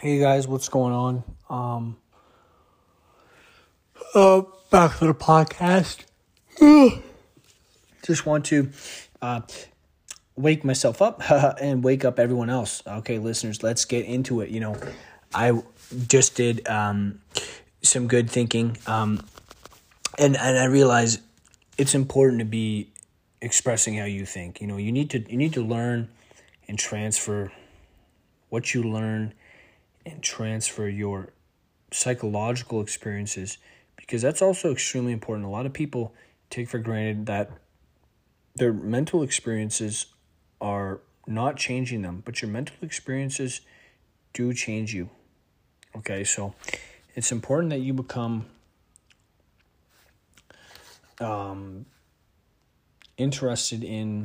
Hey guys, what's going on? Back to the podcast. Just want to wake myself up and wake up everyone else. Okay, listeners, let's get into it. I just did some good thinking, and I realize it's important to be expressing how you think. You need to learn and transfer what you learn and transfer your psychological experiences, because that's also extremely important. A lot of people take for granted that their mental experiences are not changing them, but your mental experiences do change you. Okay, so it's important that you become interested in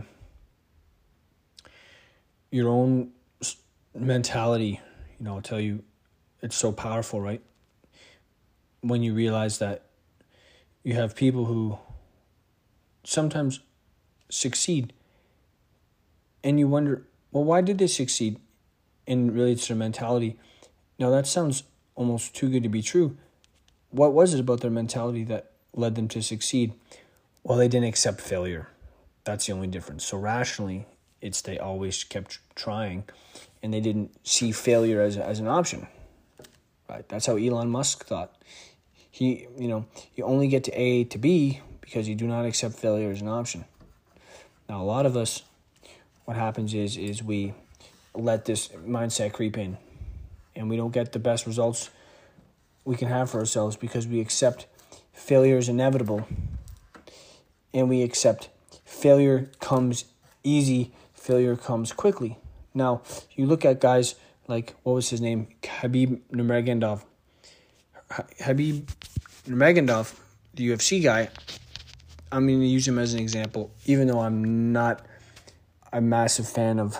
your own mentality. I'll tell you, it's so powerful, right? When you realize that you have people who sometimes succeed and you wonder, well, why did they succeed? And really it's their mentality. Now that sounds almost too good to be true. What was it about their mentality that led them to succeed? Well, they didn't accept failure. That's the only difference. So rationally, it's they always kept trying and they didn't see failure as an option. Right? That's how Elon Musk thought. You only get to A to B because you do not accept failure as an option. Now, a lot of us, what happens is we let this mindset creep in and we don't get the best results we can have for ourselves because we accept failure is inevitable and we accept failure comes easy, failure comes quickly. Now, you look at guys like, what was his name? Khabib Nurmagomedov. Khabib Nurmagomedov, the UFC guy, I'm going to use him as an example, even though I'm not a massive fan of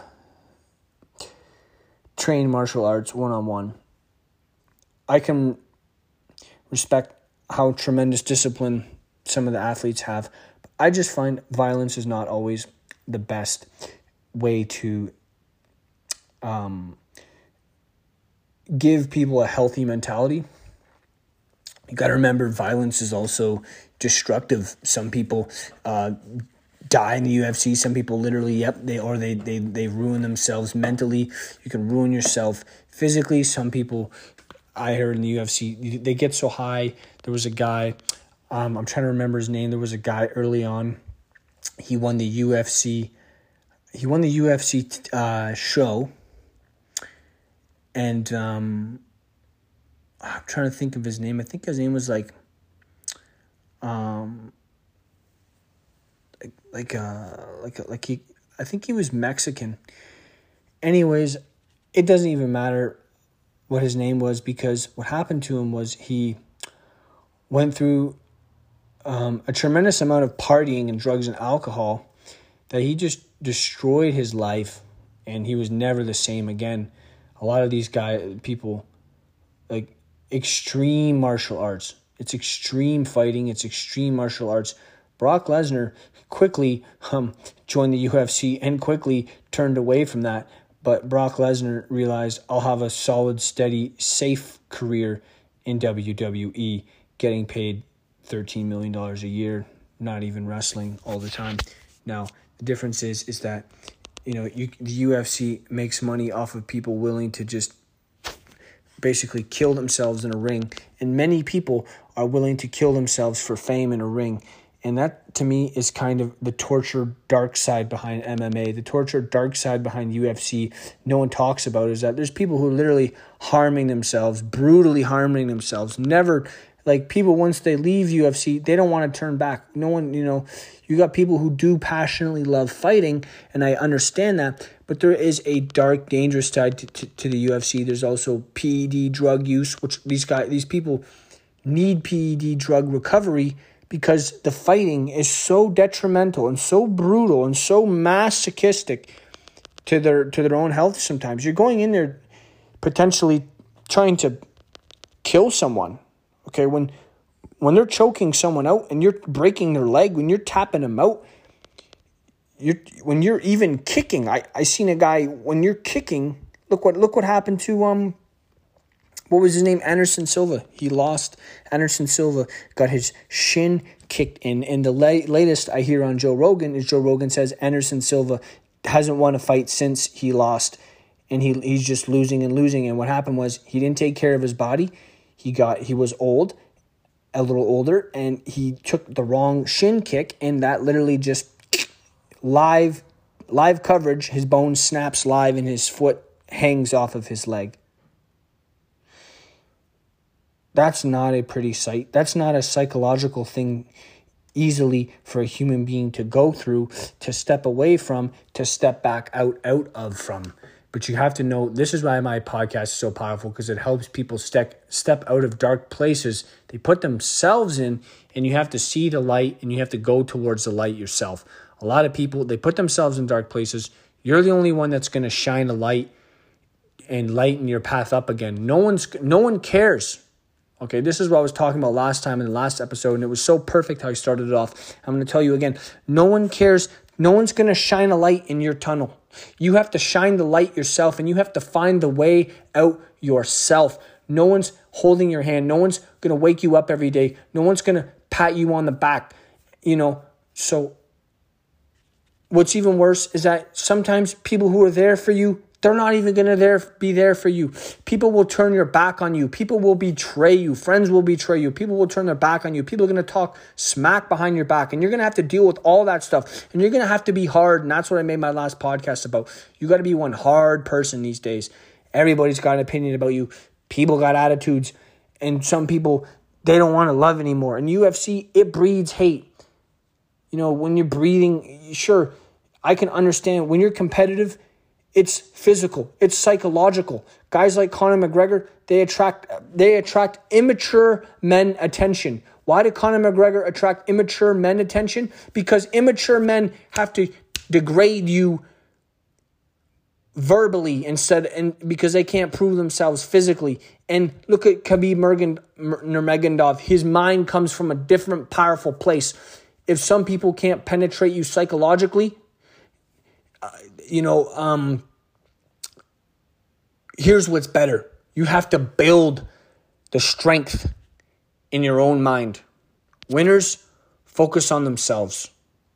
trained martial arts one-on-one. I can respect how tremendous discipline some of the athletes have. But I just find violence is not always the best way to give people a healthy mentality. You got to remember, violence is also destructive. Some people die in the UFC. Some people literally, they ruin themselves mentally. You can ruin yourself physically. Some people, I heard in the UFC, they get so high. There was a guy, I'm trying to remember his name. There was a guy early on. He won the UFC. Show. And I'm trying to think of his name. I think his name was I think he was Mexican. Anyways, it doesn't even matter what his name was, because what happened to him was he went through a tremendous amount of partying and drugs and alcohol that he just destroyed his life, and he was never the same again. A lot of these people, like extreme martial arts. It's extreme fighting. It's extreme martial arts. Brock Lesnar quickly joined the UFC and quickly turned away from that. But Brock Lesnar realized, I'll have a solid, steady, safe career in WWE, getting paid $13 million a year, not even wrestling all the time. Now, the difference is that the UFC makes money off of people willing to just basically kill themselves in a ring. And many people are willing to kill themselves for fame in a ring. And that, to me, is kind of the torture dark side behind MMA. The torture dark side behind UFC no one talks about is that there's people who are literally harming themselves, brutally harming themselves. Never, people, once they leave UFC, they don't want to turn back. No one, you got people who do passionately love fighting, and I understand that. But there is a dark, dangerous side to the UFC. There's also PED drug use, which these people need PED drug recovery, because the fighting is so detrimental and so brutal and so masochistic to their own health sometimes. You're going in there potentially trying to kill someone. Okay, when they're choking someone out and you're breaking their leg, when you're tapping them out, when you're even kicking. I seen a guy, when you're kicking, look what happened to what was his name? Anderson Silva. He lost. Anderson Silva got his shin kicked in. And the latest I hear on Joe Rogan is Joe Rogan says Anderson Silva hasn't won a fight since he lost. And he's just losing and losing. And what happened was he didn't take care of his body. He was old, a little older, and he took the wrong shin kick. And that literally just live coverage. His bone snaps live and his foot hangs off of his leg. That's not a pretty sight. That's not a psychological thing easily for a human being to go through, to step away from, to step back out of from. But you have to know, this is why my podcast is so powerful, because it helps people step out of dark places they put themselves in, and you have to see the light and you have to go towards the light yourself. A lot of people, they put themselves in dark places. You're the only one that's going to shine a light and lighten your path up again. No one cares. Okay, this is what I was talking about last time in the last episode, and it was so perfect how I started it off. I'm going to tell you again, no one cares. No one's going to shine a light in your tunnel. You have to shine the light yourself, and you have to find the way out yourself. No one's holding your hand. No one's going to wake you up every day. No one's going to pat you on the back. So what's even worse is that sometimes people who are there for you, they're not even going to be there for you. People will turn your back on you. People will betray you. Friends will betray you. People will turn their back on you. People are going to talk smack behind your back. And you're going to have to deal with all that stuff. And you're going to have to be hard. And that's what I made my last podcast about. You got to be one hard person these days. Everybody's got an opinion about you. People got attitudes. And some people, they don't want to love anymore. And UFC, it breeds hate. When you're breathing, sure, I can understand. When you're competitive, it's physical. It's psychological. Guys like Conor McGregor, they attract immature men attention. Why did Conor McGregor attract immature men attention? Because immature men have to degrade you verbally and because they can't prove themselves physically. And look at Khabib Nurmagomedov. His mind comes from a different powerful place. If some people can't penetrate you psychologically, here's what's better. You have to build the strength in your own mind. Winners focus on themselves.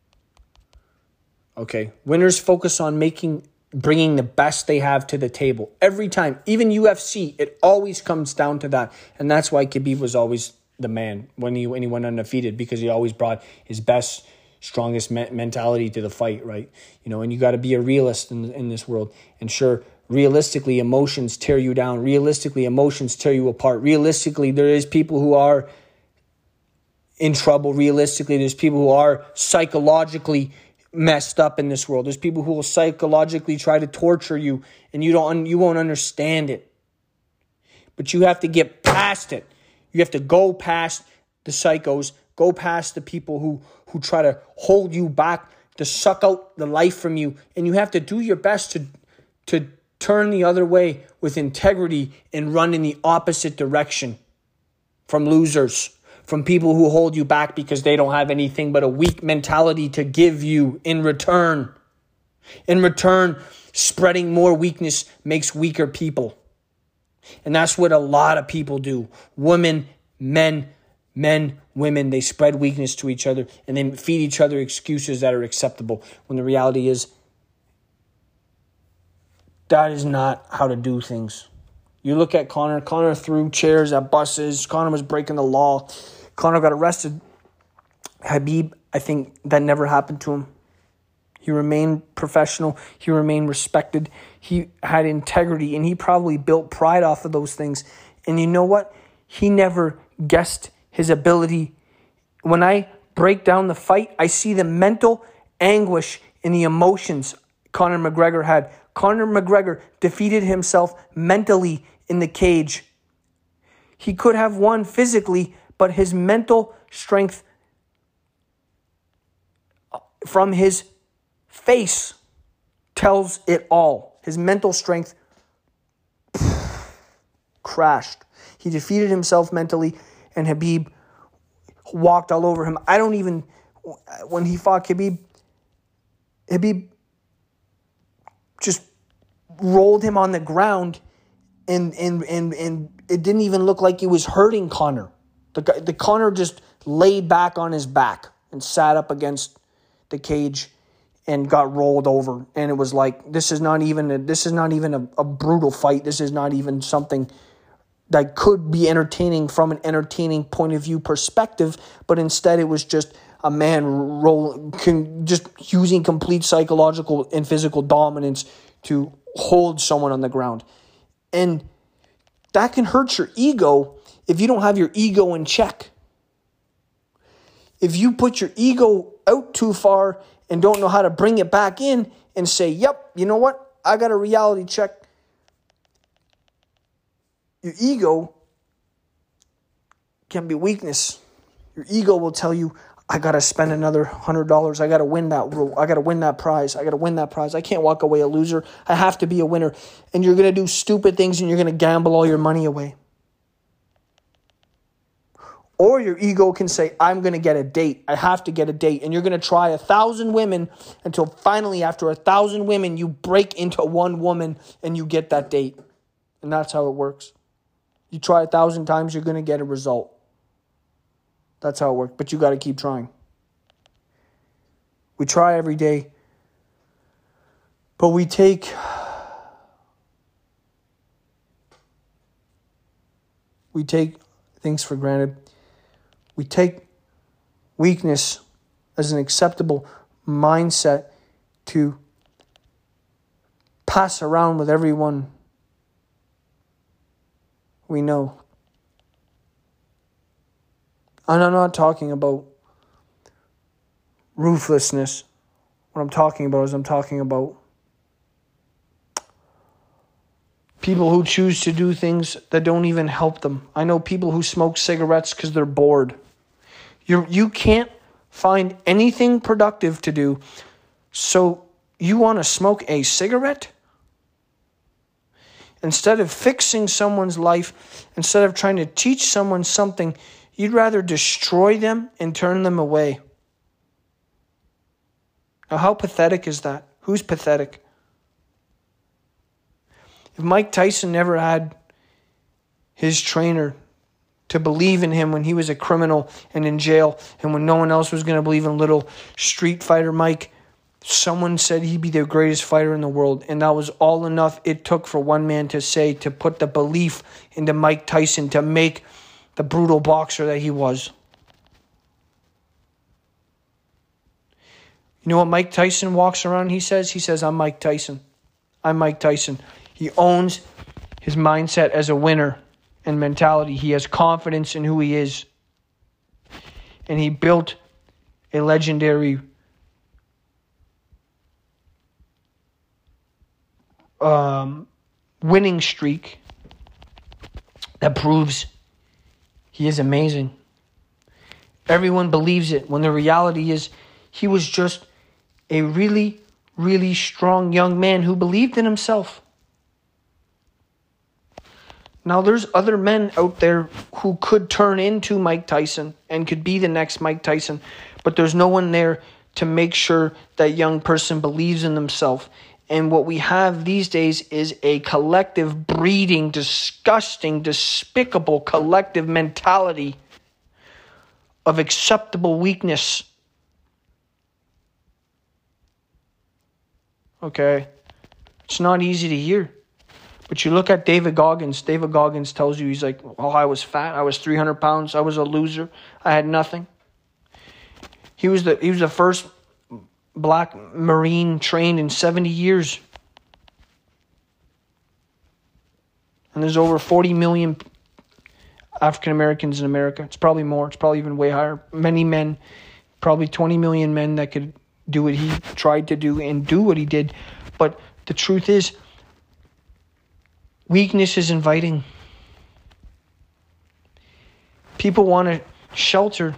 Okay? Winners focus on bringing the best they have to the table. Every time. Even UFC, it always comes down to that. And that's why Khabib was always the man when he went undefeated, because he always brought his best, strongest mentality to the fight, right? And you got to be a realist in this world. And sure, realistically, emotions tear you down. Realistically, emotions tear you apart. Realistically, there is people who are in trouble. Realistically, there's people who are psychologically messed up in this world. There's people who will psychologically try to torture you, and you won't understand it. But you have to get past it. You have to go past the psychos, go past the people who try to hold you back, to suck out the life from you. And you have to do your best to turn the other way with integrity and run in the opposite direction from losers, from people who hold you back because they don't have anything but a weak mentality to give you in return. In return, spreading more weakness makes weaker people. And that's what a lot of people do. Women, men, women, they spread weakness to each other and they feed each other excuses that are acceptable, when the reality is that is not how to do things. You look at Conor. Conor threw chairs at buses. Conor was breaking the law. Conor got arrested. Khabib, I think that never happened to him. He remained professional. He remained respected. He had integrity, and he probably built pride off of those things. And you know what? He never guessed his ability. When I break down the fight, I see the mental anguish and the emotions Conor McGregor had. Conor McGregor defeated himself mentally in the cage. He could have won physically, but his mental strength from his face tells it all. His mental strength crashed. He defeated himself mentally, and Khabib walked all over him. When he fought Khabib just rolled him on the ground And it didn't even look like it was hurting Conor. The Conor just laid back on his back and sat up against the cage and got rolled over. And it was like, this is not even a brutal fight. This is not even something that could be entertaining from an entertaining point of view perspective, but instead it was just a man just using complete psychological and physical dominance to hold someone on the ground. And that can hurt your ego if you don't have your ego in check. If you put your ego out too far and don't know how to bring it back in and say, yep, you know what? I got a reality check. Your ego can be weakness. Your ego will tell you, I got to spend another $100. I got to win that. I got to win that prize. I got to win that prize. I can't walk away a loser. I have to be a winner. And you're going to do stupid things and you're going to gamble all your money away. Or your ego can say, I'm going to get a date. I have to get a date. And you're going to try 1,000 women until finally, after 1,000 women, you break into one woman and you get that date. And that's how it works. You try 1,000 times, you're going to get a result. That's how it works. But you got to keep trying. We try every day. But we take things for granted. We take weakness as an acceptable mindset to pass around with everyone we know. And I'm not talking about ruthlessness. What I'm talking about people who choose to do things that don't even help them. I know people who smoke cigarettes because they're bored. You can't find anything productive to do, so you want to smoke a cigarette? Instead of fixing someone's life, instead of trying to teach someone something, you'd rather destroy them and turn them away. Now, how pathetic is that? Who's pathetic? If Mike Tyson never had his trainer to believe in him when he was a criminal and in jail, and when no one else was going to believe in little street fighter Mike, someone said he'd be the greatest fighter in the world. And that was all enough it took for one man to say, to put the belief into Mike Tyson to make the brutal boxer that he was. You know what Mike Tyson walks around, he says, I'm Mike Tyson. I'm Mike Tyson. He owns his mindset as a winner and mentality. He has confidence in who he is. And he built a legendary winning streak that proves he is amazing. Everyone believes it, when the reality is he was just a really, really strong young man who believed in himself. Now, there's other men out there who could turn into Mike Tyson and could be the next Mike Tyson, but there's no one there to make sure that young person believes in themselves. And what we have these days is a collective breeding, disgusting, despicable collective mentality of acceptable weakness. Okay? It's not easy to hear. But you look at David Goggins. David Goggins tells you, he's like, oh, I was fat. I was 300 pounds. I was a loser. I had nothing. He was the first black Marine trained in 70 years. And there's over 40 million African Americans in America. It's probably more. It's probably even way higher. Many men, probably 20 million men that could do what he tried to do and do what he did. But the truth is, weakness is inviting. People want to shelter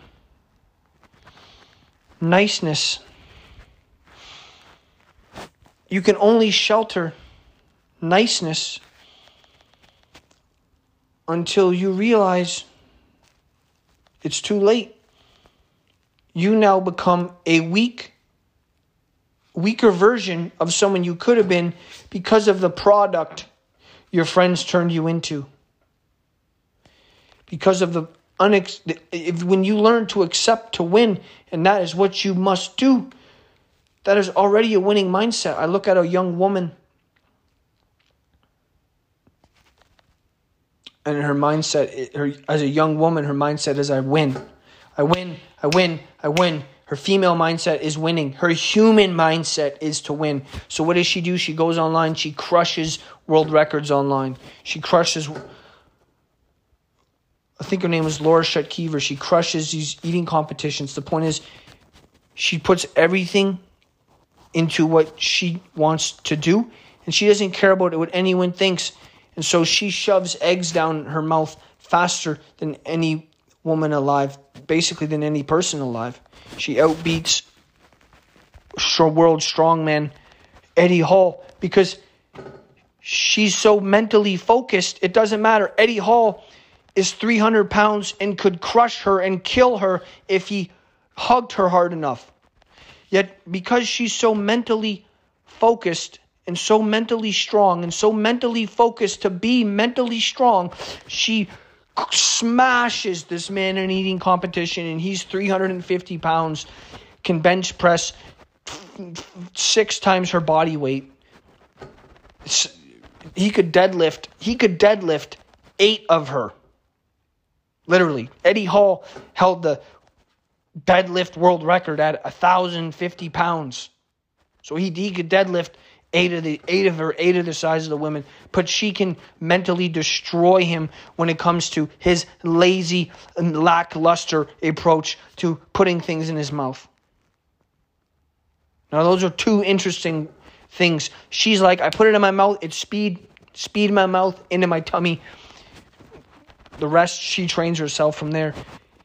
niceness. You can only shelter niceness until you realize it's too late. You now become a weaker version of someone you could have been because of the product your friends turned you into. Because of when you learn to accept to win, and that is what you must do, that is already a winning mindset. I look at a young woman, and her mindset, as a young woman, her mindset is I win. I win, I win, I win. Her female mindset is winning. Her human mindset is to win. So what does she do? She goes online. She crushes world records online. She crushes, I think her name was Laura Shutkever. She crushes these eating competitions. The point is, she puts everything into what she wants to do, and she doesn't care about what anyone thinks. And so she shoves eggs down her mouth faster than any woman alive, basically than any person alive. She outbeats world strongman Eddie Hall because she's so mentally focused. It doesn't matter. Eddie Hall is 300 pounds and could crush her and kill her if he hugged her hard enough. Yet because she's so mentally focused and so mentally strong and so mentally focused to be mentally strong, she smashes this man in an eating competition, and he's 350 pounds, can bench press 6 times her body weight. He could deadlift 8 of her. Literally. Eddie Hall held the deadlift world record at 1,050 pounds. So he could deadlift 8 of the size of the women, but she can mentally destroy him when it comes to his lazy and lackluster approach to putting things in his mouth. Now those are 2 interesting things. She's like, I put it in my mouth, it's speed in my mouth, into my tummy. The rest, she trains herself from there.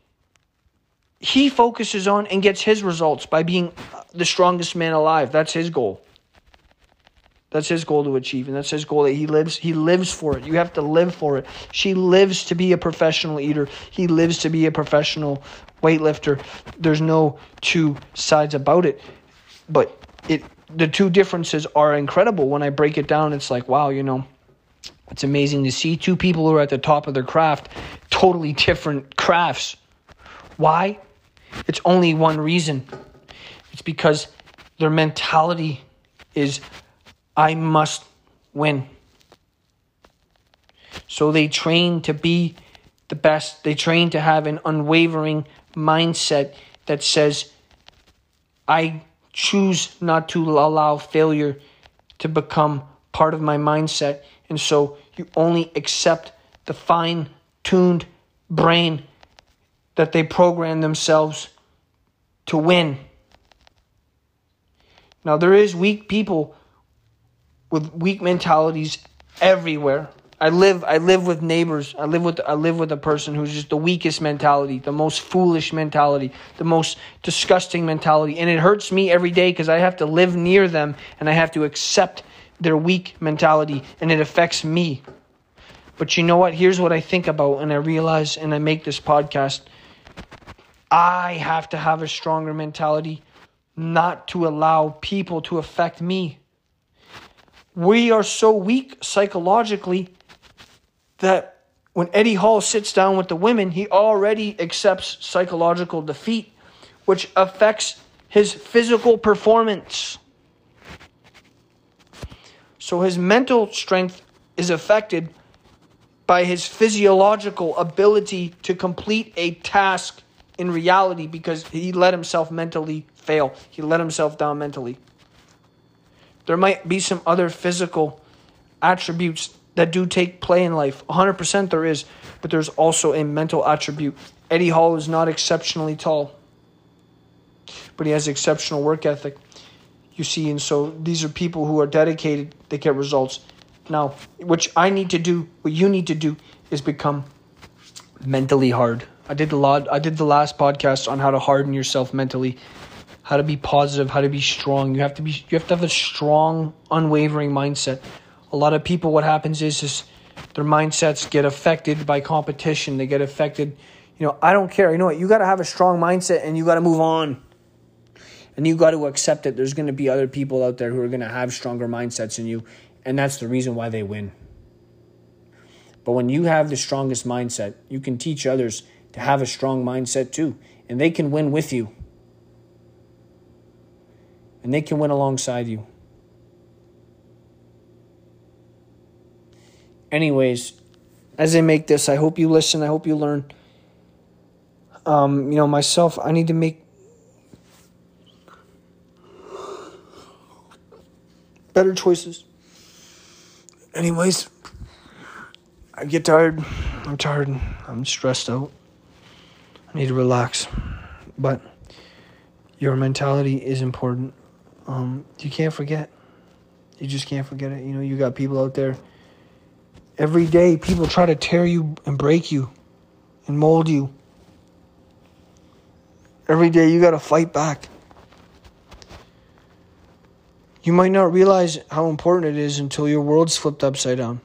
He focuses on and gets his results by being the strongest man alive. That's his goal. That's his goal to achieve, and that's his goal that he lives for it. You have to live for it. She lives to be a professional eater. He lives to be a professional weightlifter. There's no 2 sides about it. But the 2 differences are incredible. When I break it down, it's like, wow, it's amazing to see 2 people who are at the top of their craft, totally different crafts. Why? It's only one reason. It's because their mentality is, I must win. So they train to be the best. They train to have an unwavering mindset that says, I choose not to allow failure to become part of my mindset. And so you only accept the fine-tuned brain that they program themselves to win. Now, there is weak people with weak mentalities everywhere. I live with neighbors. I live with a person who's just the weakest mentality, the most foolish mentality, the most disgusting mentality, and it hurts me every day because I have to live near them and I have to accept their weak mentality, and it affects me. But you know what? Here's what I think about, and I realize, and I make this podcast. I have to have a stronger mentality, not to allow people to affect me. We are so weak psychologically that when Eddie Hall sits down with the women, he already accepts psychological defeat, which affects his physical performance. So his mental strength is affected by his physiological ability to complete a task in reality because he let himself mentally fail. He let himself down mentally. There might be some other physical attributes that do take play in life. 100% there is, but there's also a mental attribute. Eddie Hall is not exceptionally tall, but he has exceptional work ethic. You see, and so these are people who are dedicated, they get results. Now, what you need to do is become mentally hard. I did the last podcast on how to harden yourself mentally, how to be positive, how to be strong. You have to have a strong, unwavering mindset. A lot of people, what happens is their mindsets get affected by competition. They get affected, I don't care. You know what? You got to have a strong mindset and you got to move on. And you got to accept it. There's going to be other people out there who are going to have stronger mindsets than you. And that's the reason why they win. But when you have the strongest mindset, you can teach others to have a strong mindset too. And they can win with you. And they can win alongside you. Anyways, as I make this, I hope you listen. I hope you learn. Myself, I need to make better choices. Anyways, I get tired. I'm tired. I'm stressed out. I need to relax. But your mentality is important. You can't forget. You just can't forget it. You got people out there. Every day, people try to tear you and break you and mold you. Every day, you got to fight back. You might not realize how important it is until your world's flipped upside down.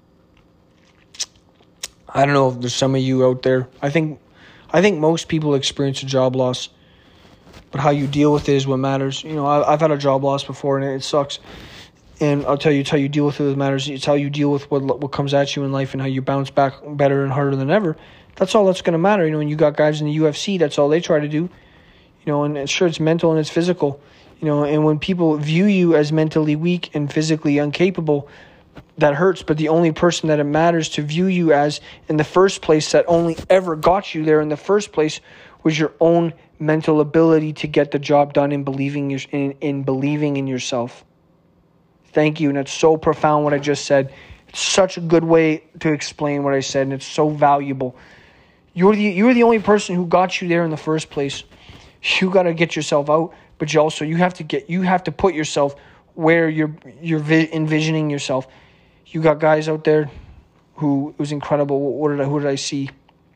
I don't know if there's some of you out there. I think most people experience a job loss, but how you deal with it is what matters. I've had a job loss before, and it sucks. And I'll tell you, it's how you deal with it that matters. It's how you deal with what comes at you in life and how you bounce back better and harder than ever. That's all that's going to matter. When you got guys in the UFC, that's all they try to do. And sure, it's mental and it's physical. And when people view you as mentally weak and physically incapable, that hurts. But the only person that it matters to view you as in the first place, that only ever got you there in the first place, was your own mental ability to get the job done and believing in yourself. Thank you. And it's so profound what I just said. It's such a good way to explain what I said, and it's so valuable. You're the only person who got you there in the first place. You got to get yourself out, but you have to put yourself where you're envisioning yourself. You got guys out there who, it was incredible. Who did I see?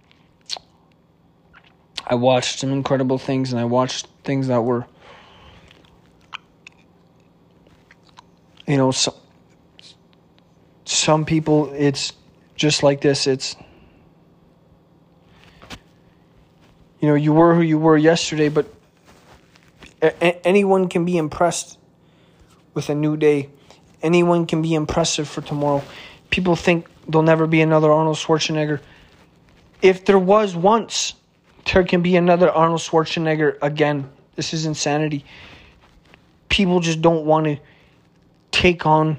I watched some incredible things, and I watched things that were, some people, it's just like this. It's, you were who you were yesterday, but anyone can be impressed with a new day. Anyone can be impressive for tomorrow. People think there'll never be another Arnold Schwarzenegger. If there was once, there can be another Arnold Schwarzenegger again. This is insanity. People just don't want to take on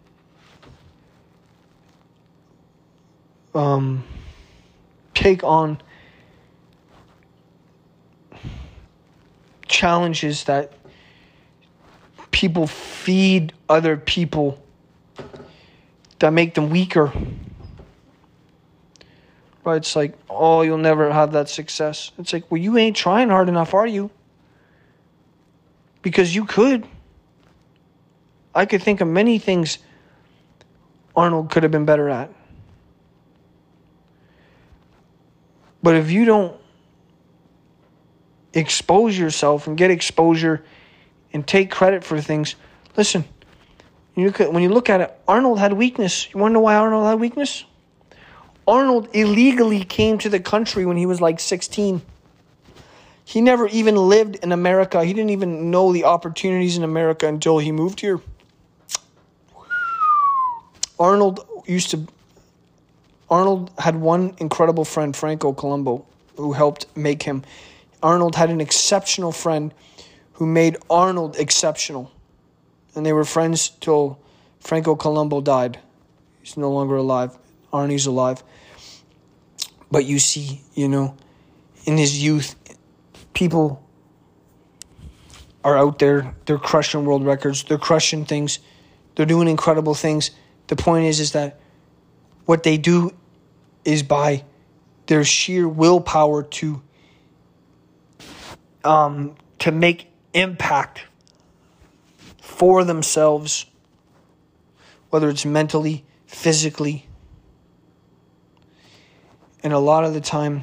challenges that people feed other people that make them weaker. Right? It's like, oh, you'll never have that success. It's like, well, you ain't trying hard enough, are you? Because you could. I could think of many things Arnold could have been better at. But if you don't expose yourself and get exposure and take credit for things, listen, when you look at it, Arnold had weakness. You want to know why Arnold had weakness? Arnold illegally came to the country when he was like 16. He never even lived in America. He didn't even know the opportunities in America until he moved here. Arnold had one incredible friend, Franco Colombo, who helped make him. Arnold had an exceptional friend who made Arnold exceptional. And they were friends till Franco Colombo died. He's no longer alive. Arnie's alive. But you see, in his youth, people are out there. They're crushing world records. They're crushing things. They're doing incredible things. The point is that what they do is by their sheer willpower to make impact for themselves, whether it's mentally, physically. And a lot of the time,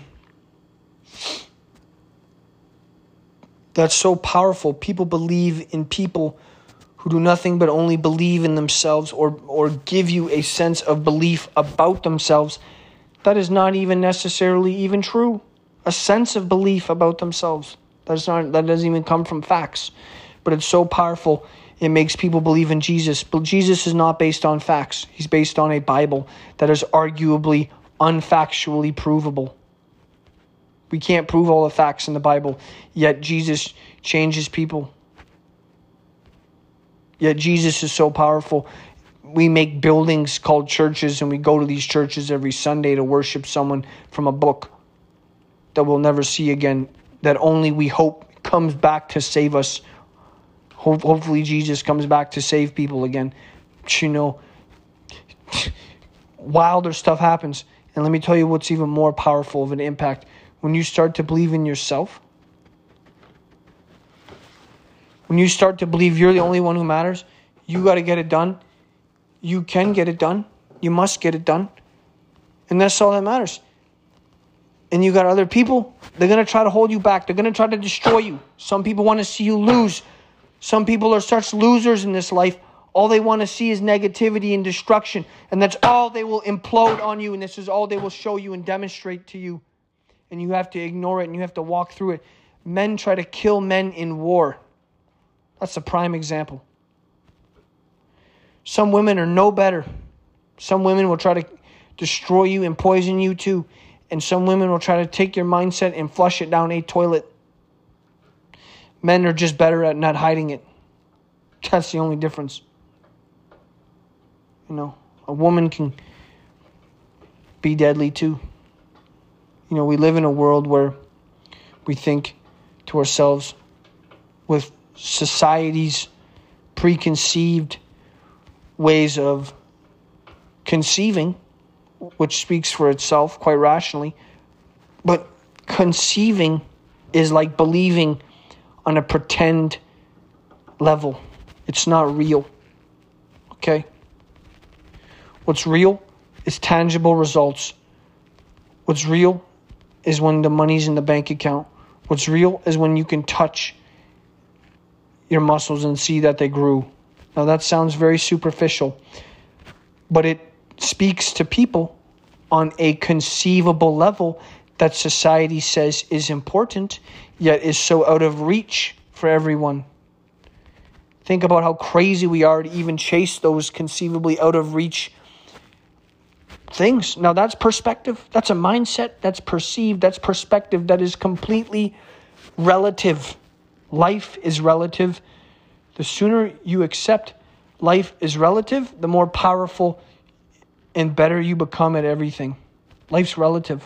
that's so powerful. People believe in people who do nothing but only believe in themselves or give you a sense of belief about themselves. That is not even necessarily even true. A sense of belief about themselves. That doesn't even come from facts. But it's so powerful. It makes people believe in Jesus. But Jesus is not based on facts. He's based on a Bible that is arguably unfactually provable. We can't prove all the facts in the Bible, yet Jesus changes people. Yet Jesus is so powerful. We make buildings called churches, and we go to these churches every Sunday to worship someone from a book that we'll never see again, that only we hope comes back to save us. Hopefully Jesus comes back to save people again. But you know, wilder stuff happens. And let me tell you what's even more powerful of an impact. When you start to believe in yourself, when you start to believe you're the only one who matters, you got to get it done. You can get it done. You must get it done. And that's all that matters. And you got other people, they're going to try to hold you back. They're going to try to destroy you. Some people want to see you lose. Some people are such losers in this life. All they want to see is negativity and destruction. And that's all they will implode on you. And this is all they will show you and demonstrate to you. And you have to ignore it and you have to walk through it. Men try to kill men in war. That's a prime example. Some women are no better. Some women will try to destroy you and poison you too. And some women will try to take your mindset and flush it down a toilet. Men are just better at not hiding it. That's the only difference. You know, a woman can be deadly too. You know, we live in a world where we think to ourselves with society's preconceived ways of conceiving, which speaks for itself quite rationally. But conceiving is like believing on a pretend level. It's not real. Okay? What's real is tangible results. What's real is when the money's in the bank account. What's real is when you can touch your muscles and see that they grew. Now that sounds very superficial, but it speaks to people on a conceivable level that society says is important, yet is so out of reach for everyone. Think about how crazy we are to even chase those conceivably out of reach things. Now that's perspective. That's a mindset. That's perceived. That's perspective. That is completely relative. Life is relative. The sooner you accept life is relative, the more powerful and better you become at everything. Life's relative.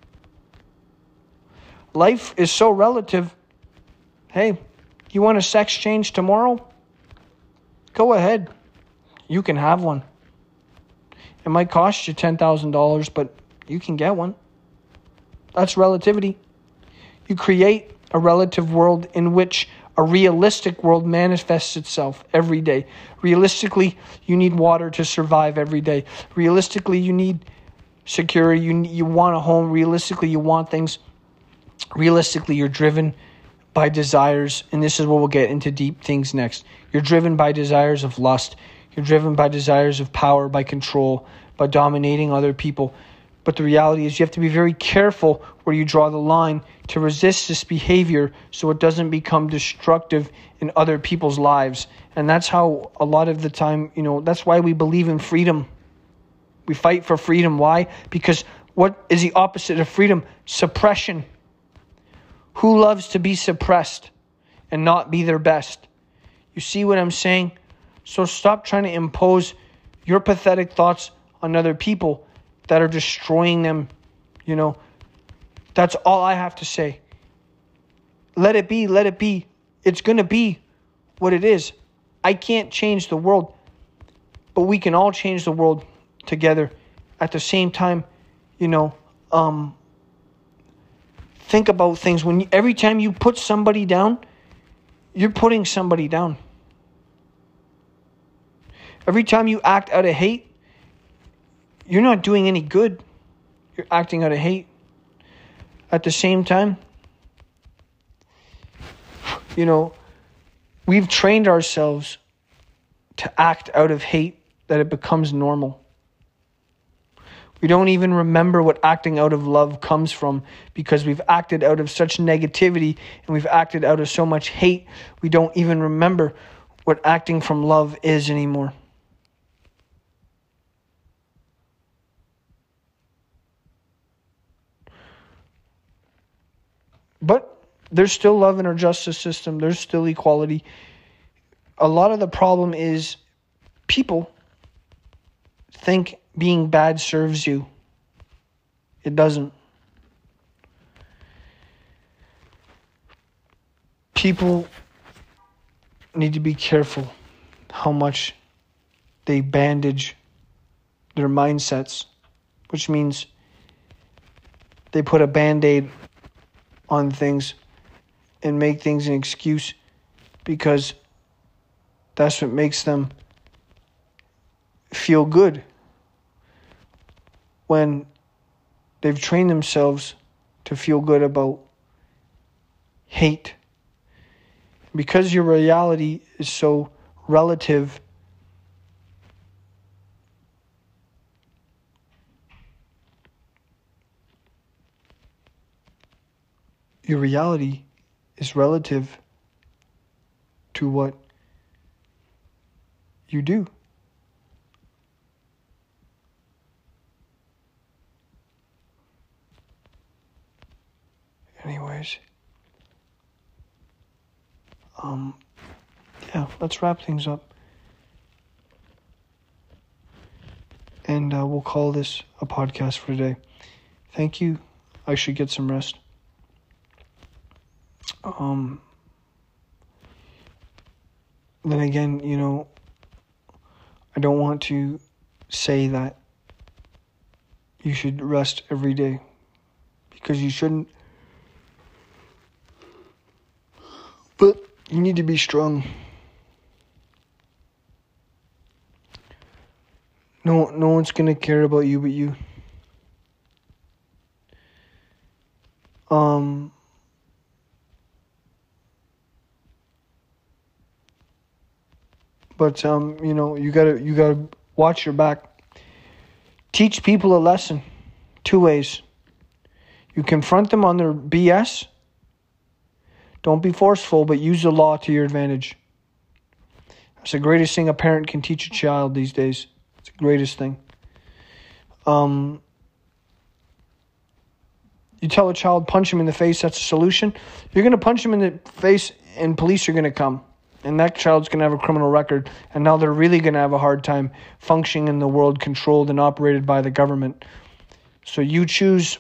Life is so relative. Hey, you want a sex change tomorrow? Go ahead. You can have one. It might cost you $10,000, but you can get one. That's relativity. You create a relative world in which a realistic world manifests itself every day. Realistically, you need water to survive every day. Realistically, you need security. You want a home. Realistically, you want things. Realistically, you're driven by desires, and this is where we'll get into deep things next. You're driven by desires of lust. You're driven by desires of power, by control, by dominating other people. But the reality is you have to be very careful where you draw the line to resist this behavior so it doesn't become destructive in other people's lives. And that's how a lot of the time, that's why we believe in freedom. We fight for freedom. Why? Because what is the opposite of freedom? Suppression. Who loves to be suppressed and not be their best? You see what I'm saying? So stop trying to impose your pathetic thoughts on other people that are destroying them. That's all I have to say. Let it be, let it be. It's going to be what it is. I can't change the world, but we can all change the world together. At the same time, think about things. Every time you put somebody down, you're putting somebody down. Every time you act out of hate, you're not doing any good. You're acting out of hate. At the same time, we've trained ourselves to act out of hate that it becomes normal. We don't even remember what acting out of love comes from because we've acted out of such negativity and we've acted out of so much hate. We don't even remember what acting from love is anymore. But there's still love in our justice system. There's still equality. A lot of the problem is people think being bad serves you. It doesn't. People need to be careful how much they bandage their mindsets, which means they put a Band-Aid on things and make things an excuse because that's what makes them feel good when they've trained themselves to feel good about hate. Because your reality is so relative, your reality is relative to what you do. Anyways, let's wrap things up. And we'll call this a podcast for today. Thank you. I should get some rest. Then again, I don't want to say that you should rest every day, because you shouldn't. But you need to be strong. No one's gonna care about you but you. But you gotta watch your back. Teach people a lesson 2 ways. You confront them on their BS. Don't be forceful, but use the law to your advantage. That's the greatest thing a parent can teach a child these days. It's the greatest thing. You tell a child, punch him in the face, that's a solution. You're going to punch him in the face and police are going to come. And that child's going to have a criminal record. And now they're really going to have a hard time functioning in the world controlled and operated by the government. So you choose.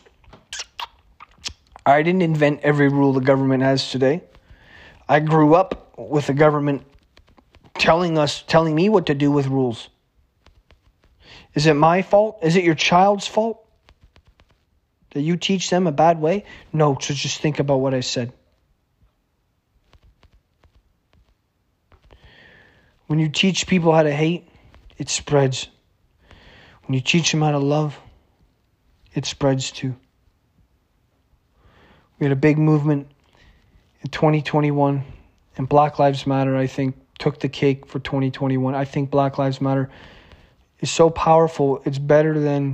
I didn't invent every rule the government has today. I grew up with the government telling me what to do with rules. Is it my fault? Is it your child's fault that you teach them a bad way? No, so just think about what I said. When you teach people how to hate, it spreads. When you teach them how to love, it spreads too. We had a big movement in 2021, and Black Lives Matter, I think, took the cake for 2021. I think Black Lives Matter is so powerful. It's better than...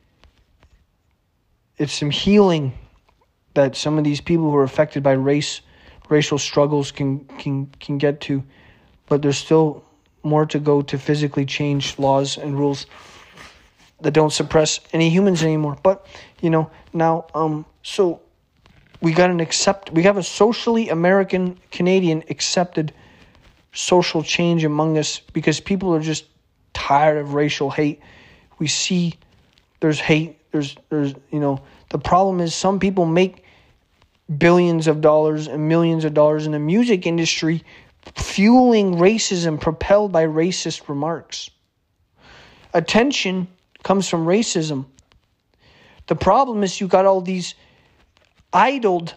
It's some healing that some of these people who are affected by racial struggles can get to. But there's still more to go to physically change laws and rules that don't suppress any humans anymore. But, now, so we have a socially American, Canadian accepted social change among us because people are just tired of racial hate. We see there's hate. There's the problem is some people make billions of dollars and millions of dollars in the music industry fueling racism, propelled by racist remarks. Attention comes from racism. The problem is you got all these idled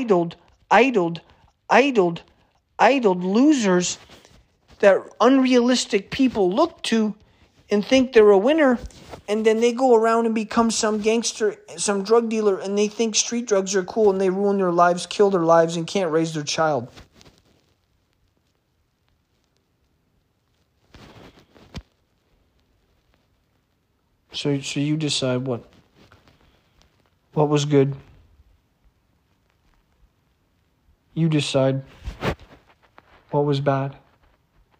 losers that unrealistic people look to and think they're a winner, and then they go around and become some gangster, some drug dealer, and they think street drugs are cool, and they ruin their lives, kill their lives, and can't raise their child. So you decide what was good. You decide what was bad.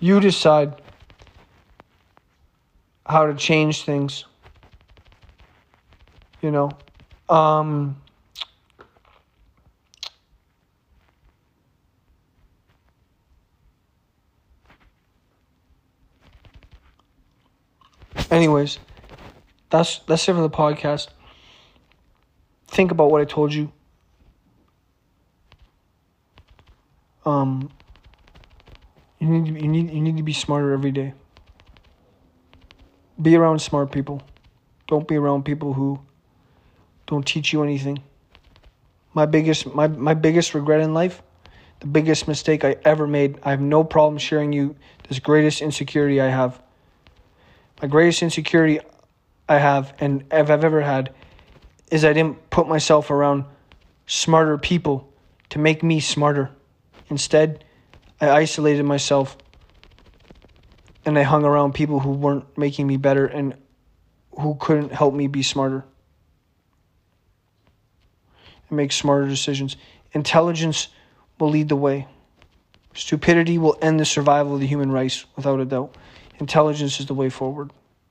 You decide how to change things. You know. Anyways, that's it for the podcast. Think about what I told you. You need to be smarter every day. Be around smart people. Don't be around people who don't teach you anything. My biggest regret in life, the biggest mistake I ever made, I have no problem sharing you this greatest insecurity I have. My greatest insecurity I have, and I've ever had, is I didn't put myself around smarter people to make me smarter. Instead, I isolated myself and I hung around people who weren't making me better and who couldn't help me be smarter and make smarter decisions. Intelligence will lead the way. Stupidity will end the survival of the human race, without a doubt. Intelligence is the way forward.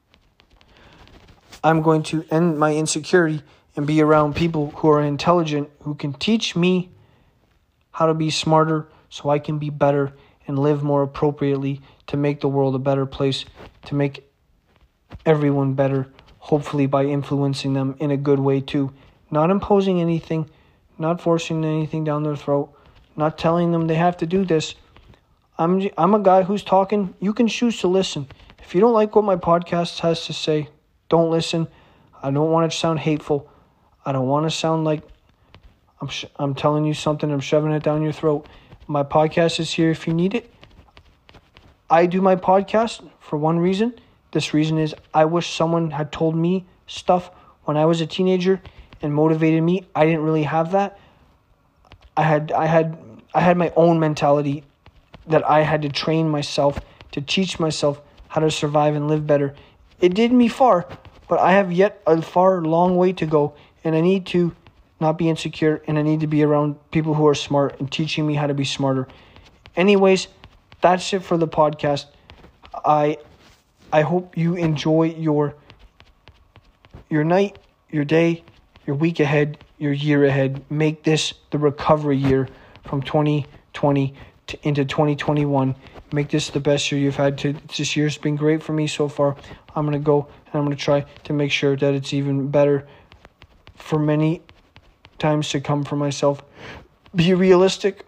I'm going to end my insecurity and be around people who are intelligent, who can teach me how to be smarter so I can be better and live more appropriately to make the world a better place, to make everyone better, hopefully by influencing them in a good way too. Not imposing anything, not forcing anything down their throat, not telling them they have to do this. I'm a guy who's talking. You can choose to listen. If you don't like what my podcast has to say, don't listen. I don't want it to sound hateful. I don't want to sound like I'm telling you something, I'm shoving it down your throat. My podcast is here if you need it. I do my podcast for one reason. This reason is I wish someone had told me stuff when I was a teenager and motivated me. I didn't really have that. I had my own mentality that I had to train myself to teach myself how to survive and live better. It did me far, but I have yet a long way to go, and I need to not be insecure, and I need to be around people who are smart and teaching me how to be smarter. Anyways, that's it for the podcast. I hope you enjoy your night, your day, your week ahead, your year ahead. Make this the recovery year from 2020 into 2021. Make this the best year you've had. This year's been great for me so far. I'm going to go and I'm going to try to make sure that it's even better for many times to come for myself. Be realistic.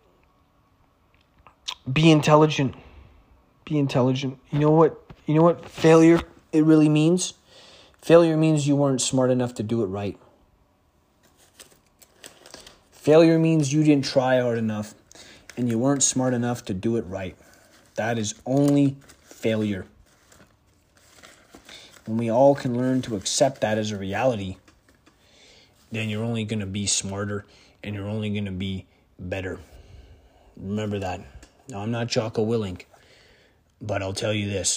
Be intelligent. Be intelligent. You know what failure it really means? Failure means you weren't smart enough to do it right. Failure means you didn't try hard enough and you weren't smart enough to do it right. That is only failure. When we all can learn to accept that as a reality, then you're only going to be smarter and you're only going to be better. Remember that. Now, I'm not Jocko Willink, but I'll tell you this.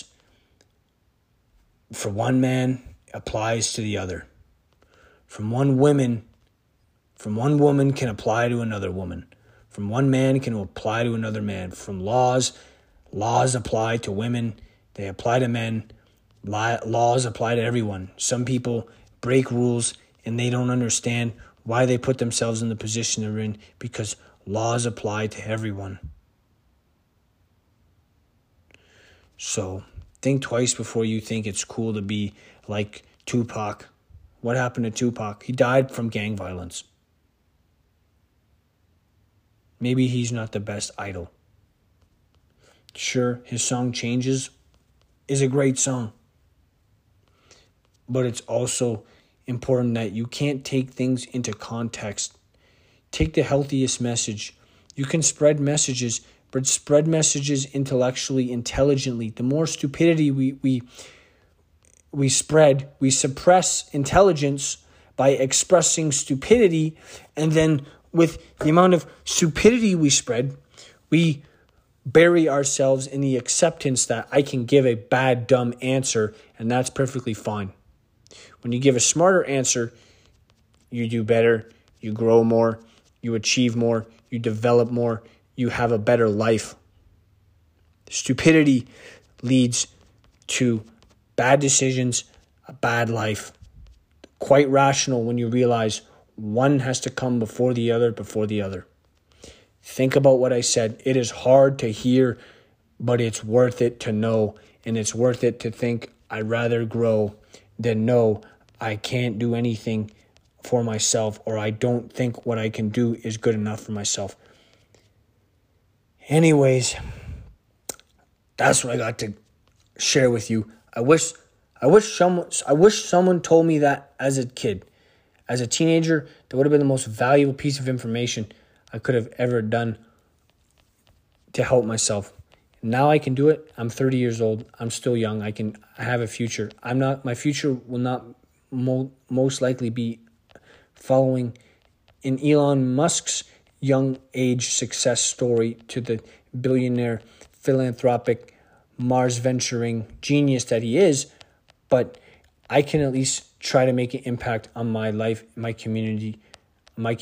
For one man applies to the other. From one woman can apply to another woman. From one man can apply to another man. From laws apply to women. They apply to men. Laws apply to everyone. Some people break rules and they don't understand why they put themselves in the position they're in, because laws apply to everyone. So think twice before you think it's cool to be like Tupac. What happened to Tupac? He died from gang violence. Maybe he's not the best idol. Sure, his song Changes is a great song. But it's also important that you can't take things into context. Take the healthiest message. You can spread messages, but spread messages intellectually, intelligently. The more stupidity we spread, we suppress intelligence by expressing stupidity, and then with the amount of stupidity we spread, we bury ourselves in the acceptance that I can give a bad, dumb answer, and that's perfectly fine. When you give a smarter answer, you do better, you grow more, you achieve more, you develop more, you have a better life. Stupidity leads to bad decisions, a bad life. Quite rational when you realize one has to come before the other, Think about what I said. It is hard to hear, but it's worth it to know, and it's worth it to think I'd rather grow than no, I can't do anything for myself, or I don't think what I can do is good enough for myself. Anyways, that's what I got to share with you. I wish someone told me that as a kid. As a teenager, that would have been the most valuable piece of information I could have ever done to help myself. Now I can do it. I'm 30 years old. I'm still young. I have a future. My future will not most likely be following in Elon Musk's young age success story to the billionaire, philanthropic, Mars venturing genius that he is, but I can at least try to make an impact on my life, my community, my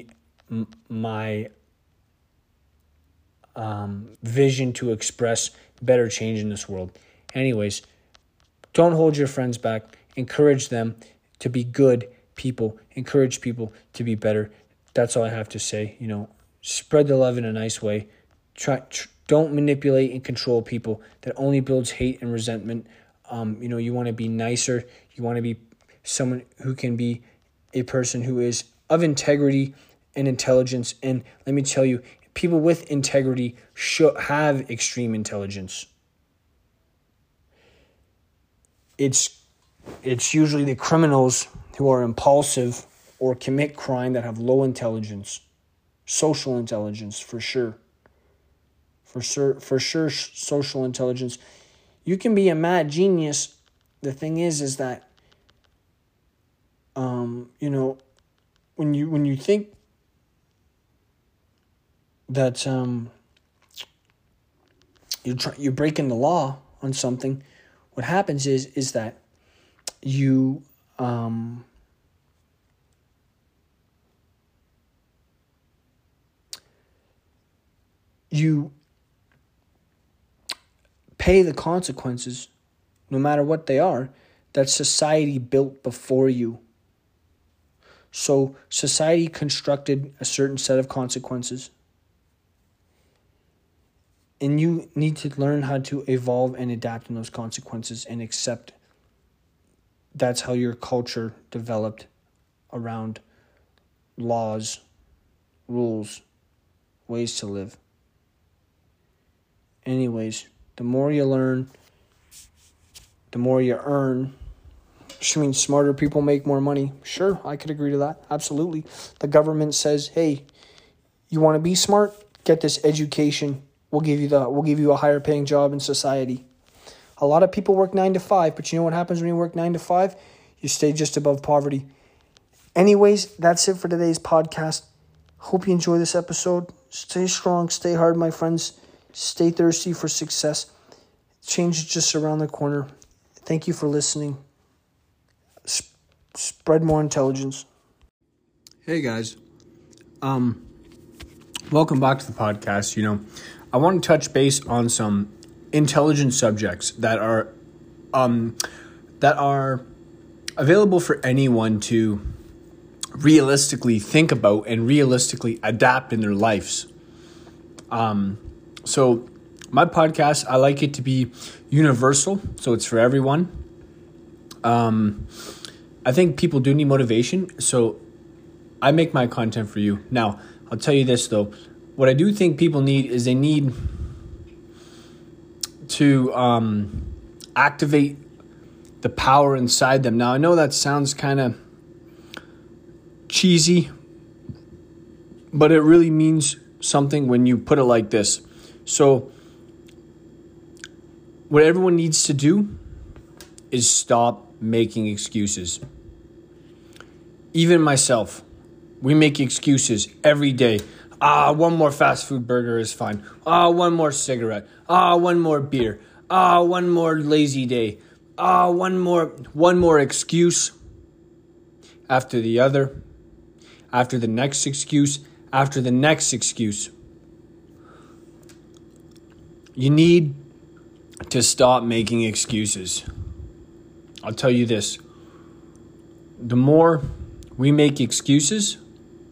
vision to express better change in this world. Anyways, don't hold your friends back. Encourage them to be good people. Encourage people to be better. That's all I have to say. Spread the love in a nice way. Don't manipulate and control people. That only builds hate and resentment. You want to be nicer. You want to be someone who can be a person who is of integrity and intelligence. And let me tell you, people with integrity have extreme intelligence. It's usually the criminals who are impulsive or commit crime that have low intelligence, social intelligence for sure. For sure, social intelligence. You can be a mad genius. The thing is that, when you think that you're breaking the law on something, what happens is that you pay the consequences, no matter what they are, that society built before you. So society constructed a certain set of consequences. And you need to learn how to evolve and adapt in those consequences and accept that's how your culture developed around laws, rules, ways to live. Anyways, the more you learn, the more you earn. Which means smarter people make more money. Sure, I could agree to that. Absolutely. The government says, hey, you want to be smart? Get this education. We'll give you a higher paying job in society. A lot of people work 9 to 5, but you know what happens when you work 9 to 5? You stay just above poverty. Anyways, that's it for today's podcast. Hope you enjoy this episode. Stay strong, stay hard, my friends. Stay thirsty for success. Change is just around the corner. Thank you for listening. Spread more intelligence. Hey guys. Welcome back to the podcast. I want to touch base on some intelligent subjects that are available for anyone to realistically think about and realistically adapt in their lives. So my podcast, I like it to be universal, so it's for everyone. I think people do need motivation, so I make my content for you. Now, I'll tell you this though. What I do think people need is they need to activate the power inside them. Now, I know that sounds kind of cheesy, but it really means something when you put it like this. So, what everyone needs to do is stop making excuses. Even myself, we make excuses every day. One more fast food burger is fine. One more cigarette. One more beer. One more lazy day. One more excuse after the other. After the next excuse. After the next excuse. You need to stop making excuses. I'll tell you this. The more we make excuses,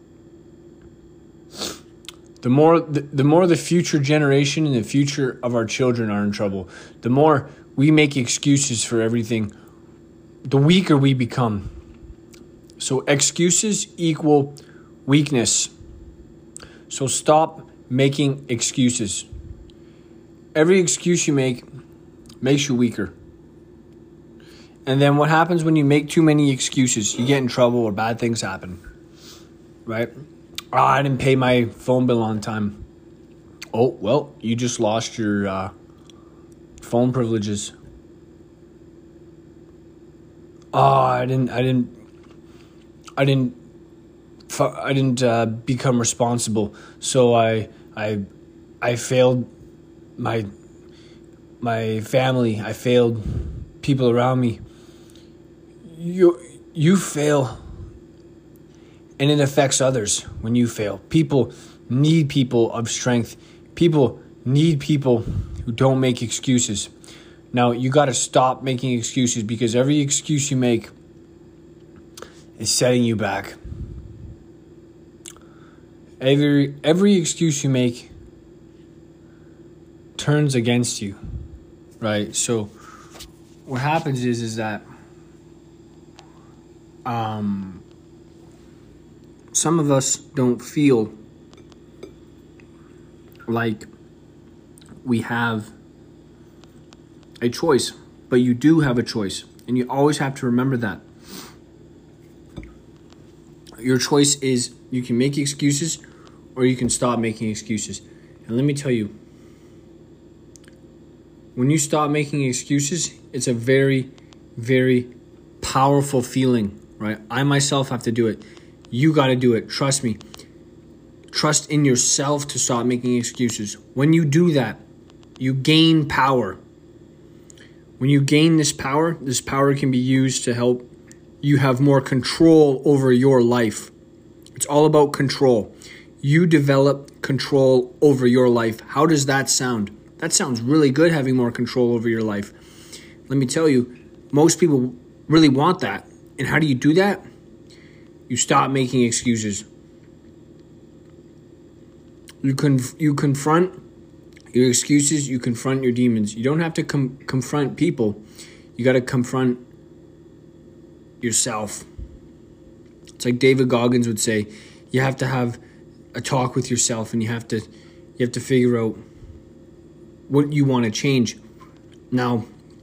the more the future generation and the future of our children are in trouble. The more we make excuses for everything, the weaker we become. So excuses equal weakness. So stop making excuses. Every excuse you make makes you weaker. And then what happens when you make too many excuses? You get in trouble or bad things happen. Right? Oh, I didn't pay my phone bill on time. Oh, well, you just lost your phone privileges. Oh, I didn't become responsible. So I failed my family. I failed people around me. You fail, and it affects others when you fail. People need people of strength. People need people who don't make excuses. Now, you got to stop making excuses, because every excuse you make is setting you back. Every excuse you make turns against you, right? So what happens is that some of us don't feel like we have a choice, but you do have a choice, and you always have to remember that. Your choice is you can make excuses or you can stop making excuses. And let me tell you, when you stop making excuses, it's a very, very powerful feeling, right? I myself have to do it. You got to do it. Trust me. Trust in yourself to stop making excuses. When you do that, you gain power. When you gain this power can be used to help you have more control over your life. It's all about control. You develop control over your life. How does that sound? That sounds really good, having more control over your life. Let me tell you, most people really want that. And how do you do that? You stop making excuses. You confront your excuses. You confront your demons. You don't have to confront people. You got to confront yourself. It's like David Goggins would say, you have to have a talk with yourself, and you have to figure out what you want to change. Now,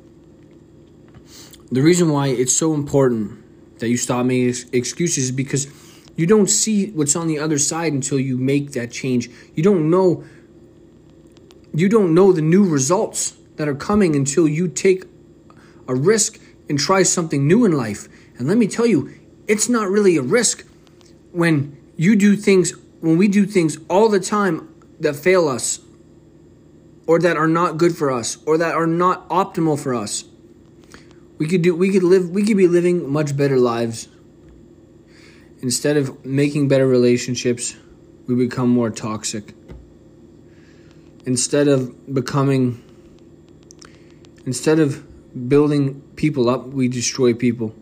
the reason why it's so important that you stop making excuses is because you don't see what's on the other side until you make that change. You don't know the new results that are coming until you take a risk and try something new in life. And let me tell you, it's not really a risk when we do things all the time that fail us, or that are not good for us, or that are not optimal for us. We could be living much better lives. Instead of making better relationships, we become more toxic. Instead of building people up, we destroy people.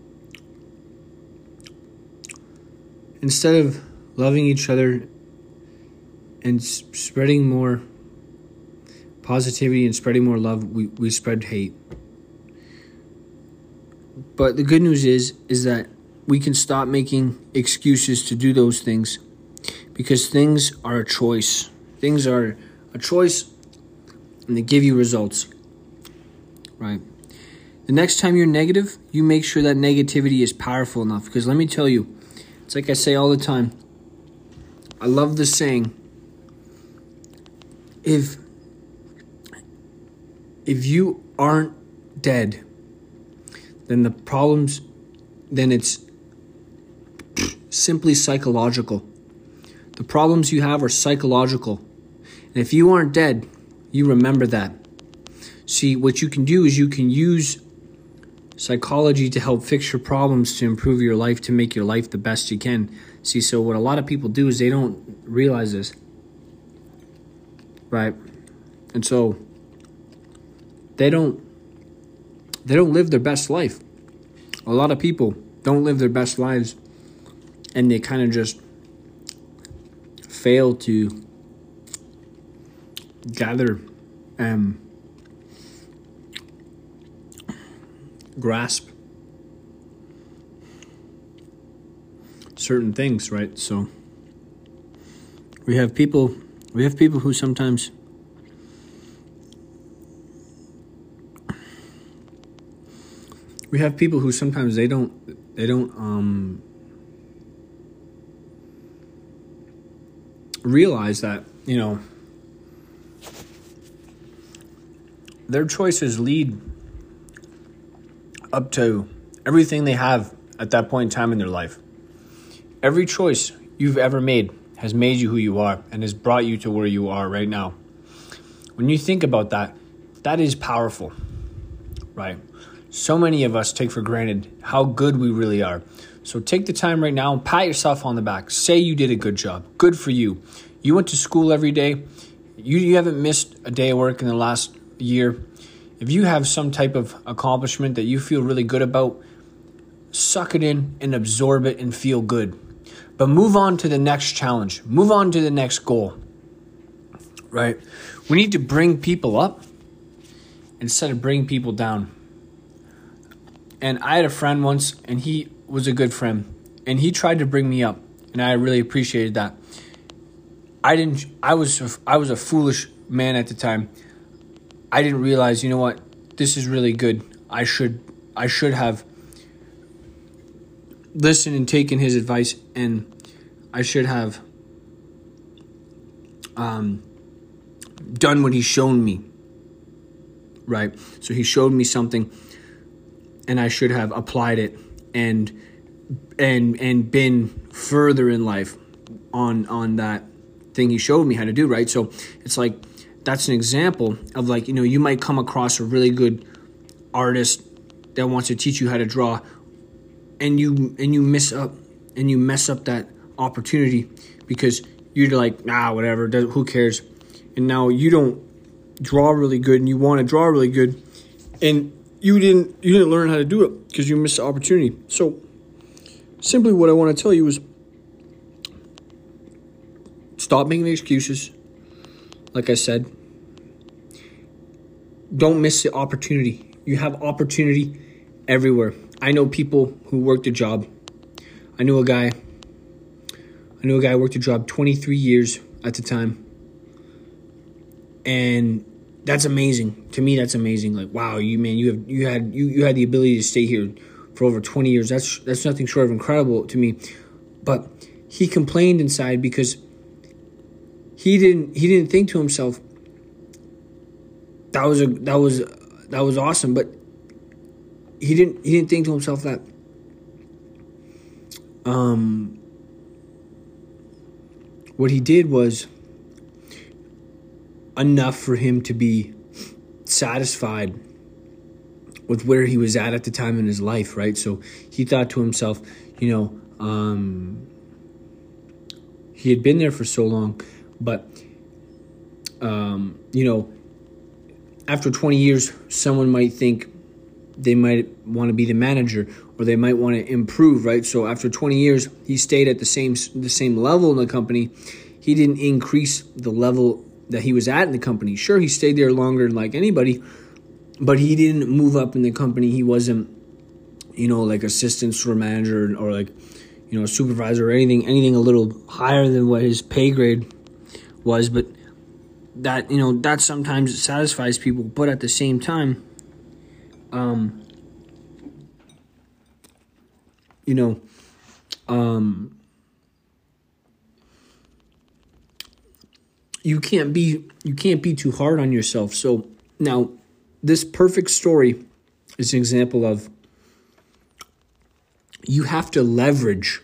Instead of loving each other and spreading more positivity and spreading more love, we spread hate. But the good news is that we can stop making excuses to do those things, because things are a choice. Things are a choice, and they give you results, right? The next time you're negative, you make sure that negativity is powerful enough, because let me tell you, it's like I say all the time. I love this saying. If you aren't dead, then it's simply psychological. The problems you have are psychological. And if you aren't dead, you remember that. See, what you can do is you can use psychology to help fix your problems, to improve your life, to make your life the best you can. See, so what a lot of people do is they don't realize this, right? And so they don't live their best life. A lot of people don't live their best lives, and they kind of just fail to gather and grasp certain things, right? So we have people who sometimes they don't realize that, their choices lead up to everything they have at that point in time in their life. Every choice you've ever made has made you who you are and has brought you to where you are right now. When you think about that, that is powerful, right? So many of us take for granted how good we really are. So take the time right now and pat yourself on the back. Say you did a good job. Good for you. You went to school every day. You haven't missed a day of work in the last year. If you have some type of accomplishment that you feel really good about, suck it in and absorb it and feel good. But move on to the next challenge. Move on to the next goal, right? We need to bring people up instead of bring people down. And I had a friend once, and he was a good friend, and he tried to bring me up, and I really appreciated that. I was a foolish man at the time. I didn't realize, you know what, this is really good. I should have listened and taken his advice, and I should have done what he shown me, right? So he showed me something, and I should have applied it and been further in life on that thing he showed me how to do, right? So it's like, that's an example of, like, you might come across a really good artist that wants to teach you how to draw, and you mess up that opportunity because you're like, whatever, who cares? And now you don't draw really good, and you want to draw really good, and you didn't learn how to do it because you missed the opportunity. So simply what I want to tell you is, stop making excuses. Like I said, don't miss the opportunity. You have opportunity everywhere. I know people who worked a job. I knew a guy who worked a job 23 years at the time. And that's amazing. To me, that's amazing. Like, wow, you had the ability to stay here for over 20 years. That's nothing short of incredible to me. But he complained inside because he didn't think to himself, that was awesome, but he didn't think to himself that what he did was enough for him to be satisfied with where he was at the time in his life, right? So he thought to himself, he had been there for so long, but after 20 years, someone might think they might want to be the manager, or they might want to improve, right? So after 20 years, he stayed at the same level in the company. He didn't increase the level that he was at in the company. Sure, he stayed there longer like anybody, but he didn't move up in the company. He wasn't, like assistant store manager or like, a supervisor or anything a little higher than what his pay grade was. But that, that sometimes satisfies people. But at the same time, you can't be too hard on yourself. So now, this perfect story is an example of, you have to leverage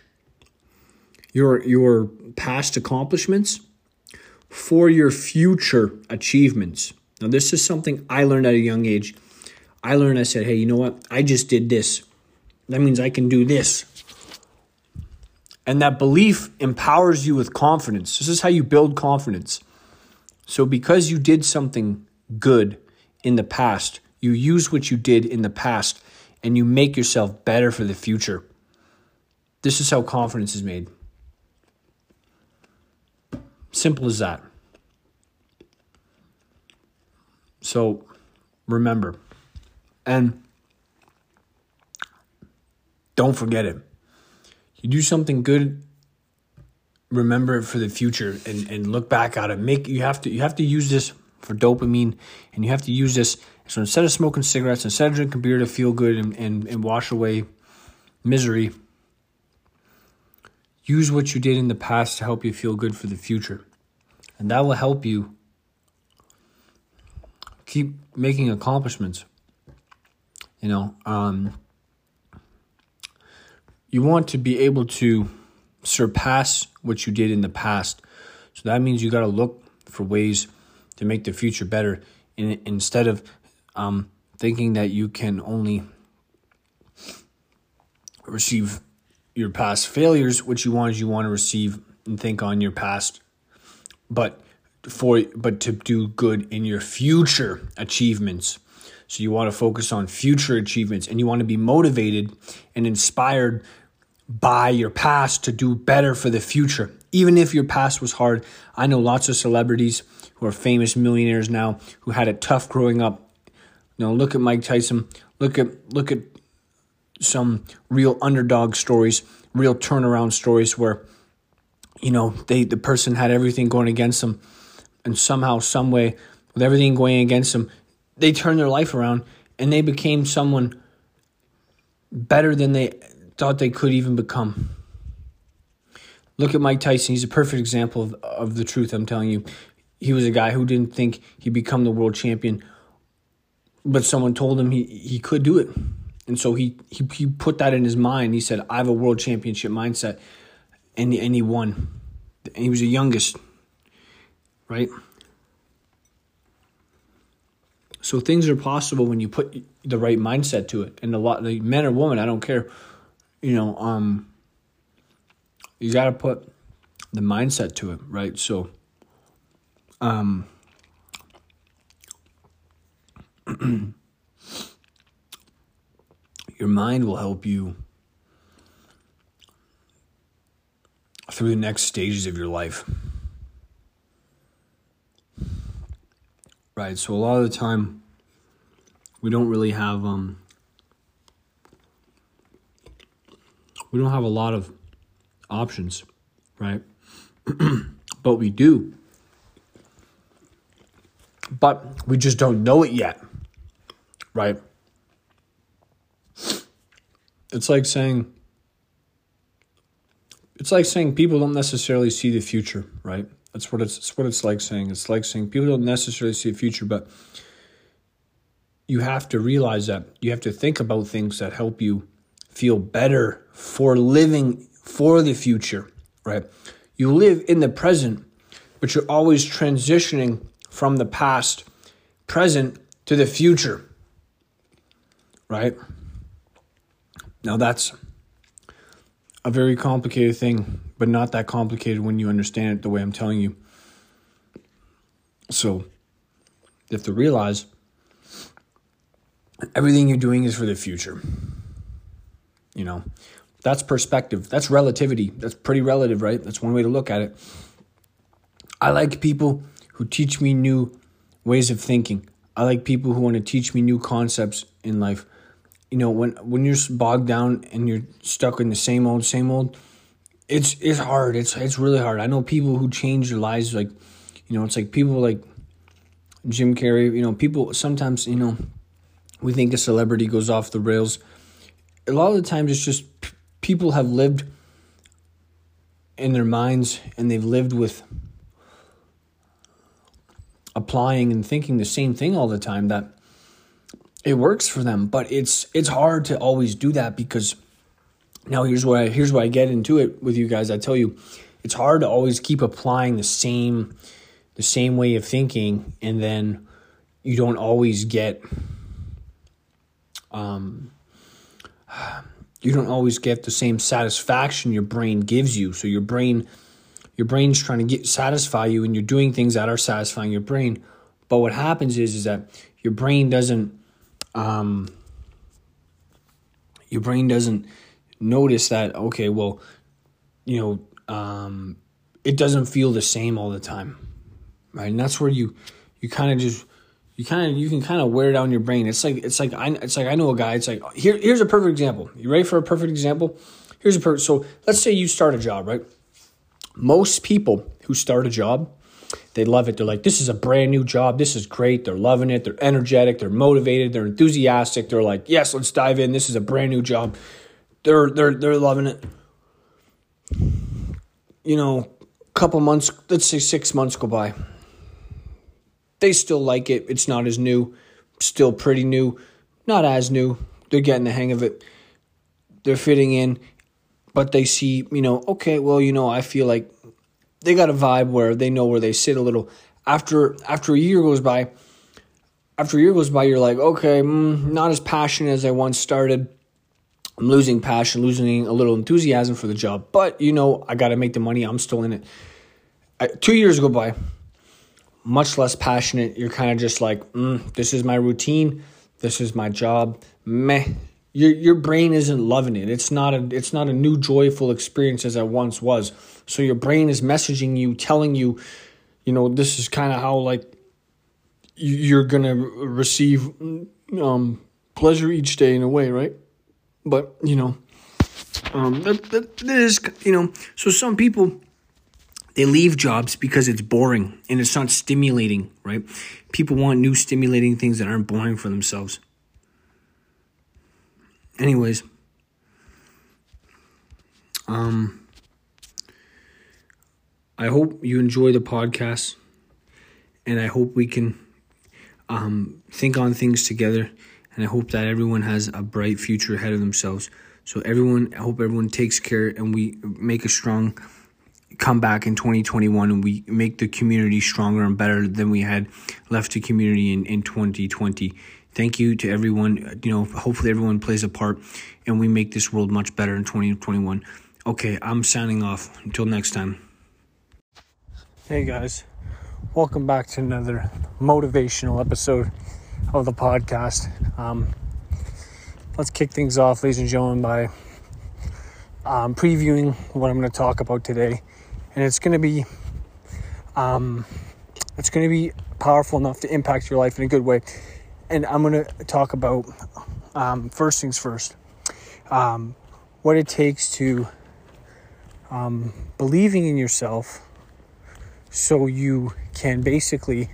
your past accomplishments for your future achievements. Now, this is something I learned at a young age. I said, hey, you know what? I just did this. That means I can do this. And that belief empowers you with confidence. This is how you build confidence. So because you did something good in the past, you use what you did in the past and you make yourself better for the future. This is how confidence is made. Simple as that. So remember, and don't forget it. You do something good, remember it for the future and look back at it. You have to use this for dopamine, and you have to use this. So instead of smoking cigarettes, instead of drinking beer to feel good and wash away misery, use what you did in the past to help you feel good for the future. And that will help you keep making accomplishments. You want to be able to surpass what you did in the past. So that means you got to look for ways to make the future better, instead of thinking that you can only receive your past failures. What you want to receive and think on your past, but to do good in your future achievements. So you want to focus on future achievements, and you want to be motivated and inspired by your past to do better for the future. Even if your past was hard. I know lots of celebrities who are famous millionaires now who had it tough growing up. Look at Mike Tyson. Look at some real underdog stories, real turnaround stories where, the person had everything going against them, and somehow, some way, with everything going against them, they turned their life around and they became someone better than they thought they could even become. Look at Mike Tyson. He's a perfect example of the truth I'm telling you. He was a guy who didn't think he'd become the world champion, but someone told him he could do it. And so he put that in his mind. He said, I have a world championship mindset. And he won. And he was the youngest, right? So things are possible when you put the right mindset to it. And the men or women, I don't care, you got to put the mindset to it, right? So, your mind will help you through the next stages of your life. Right, so a lot of the time, we don't really have, we don't have a lot of options, right? But we do. But we just don't know it yet, right? It's like saying people don't necessarily see the future, right? That's what it's like saying. It's like saying people don't necessarily see the future, but you have to realize that you have to think about things that help you feel better for living for the future, right? You live in the present, but you're always transitioning from the past, present, to the future, right? Now that's a very complicated thing, but not that complicated when you understand it the way I'm telling you. So you have to realize everything you're doing is for the future. That's perspective. That's relativity. That's pretty relative, right? That's one way to look at it. I like people who teach me new ways of thinking. I like people who want to teach me new concepts in life. When you're bogged down and you're stuck in the same old, it's hard. It's really hard. I know people who change their lives. Like, it's like people like Jim Carrey. People sometimes, we think a celebrity goes off the rails. A lot of the times it's just people have lived in their minds and they've lived with applying and thinking the same thing all the time that it works for them. But it's hard to always do that, because now here's where I get into it with you guys. I tell you, it's hard to always keep applying the same way of thinking, and then you don't always get the same satisfaction your brain gives you. So your brain your brain's trying to satisfy you, and you're doing things that are satisfying your brain. But what happens is that your brain doesn't notice that, okay, well, it doesn't feel the same all the time, right? And that's where you can kind of wear down your brain. It's like I know a guy. It's like, here's a perfect example. You ready for a perfect example? So let's say you start a job, right? Most people who start a job, they love it. They're like, this is a brand new job. This is great. They're loving it. They're energetic. They're motivated. They're enthusiastic. They're like, yes, let's dive in. This is a brand new job. They're loving it. Couple months, let's say 6 months go by. They still like it. It's not as new. Still pretty new. Not as new. They're getting the hang of it. They're fitting in. But they see, okay, well, I feel like they got a vibe where they know where they sit a little. After a year goes by, you're like, okay, not as passionate as I once started. I'm losing passion, losing a little enthusiasm for the job. But, I got to make the money. I'm still in it. 2 years go by, much less passionate. You're kind of just like, this is my routine. This is my job. Meh. Your brain isn't loving it. It's not a new joyful experience as it once was. So your brain is messaging you, telling you, this is kind of how like you're gonna receive pleasure each day in a way, right? But that is So some people, they leave jobs because it's boring and it's not stimulating, right? People want new stimulating things that aren't boring for themselves. Anyways, I hope you enjoy the podcast, and I hope we can think on things together, and I hope that everyone has a bright future ahead of themselves. So I hope everyone takes care, and we make a strong comeback in 2021, and we make the community stronger and better than we had left the community in 2020. Thank you to everyone. Hopefully everyone plays a part and we make this world much better in 2021. Okay, I'm signing off. Until next time. Hey guys, welcome back to another motivational episode of the podcast. Let's kick things off, ladies and gentlemen, by previewing what I'm going to talk about today. And it's going to be powerful enough to impact your life in a good way. And I'm going to talk about, first things first, what it takes to believing in yourself so you can basically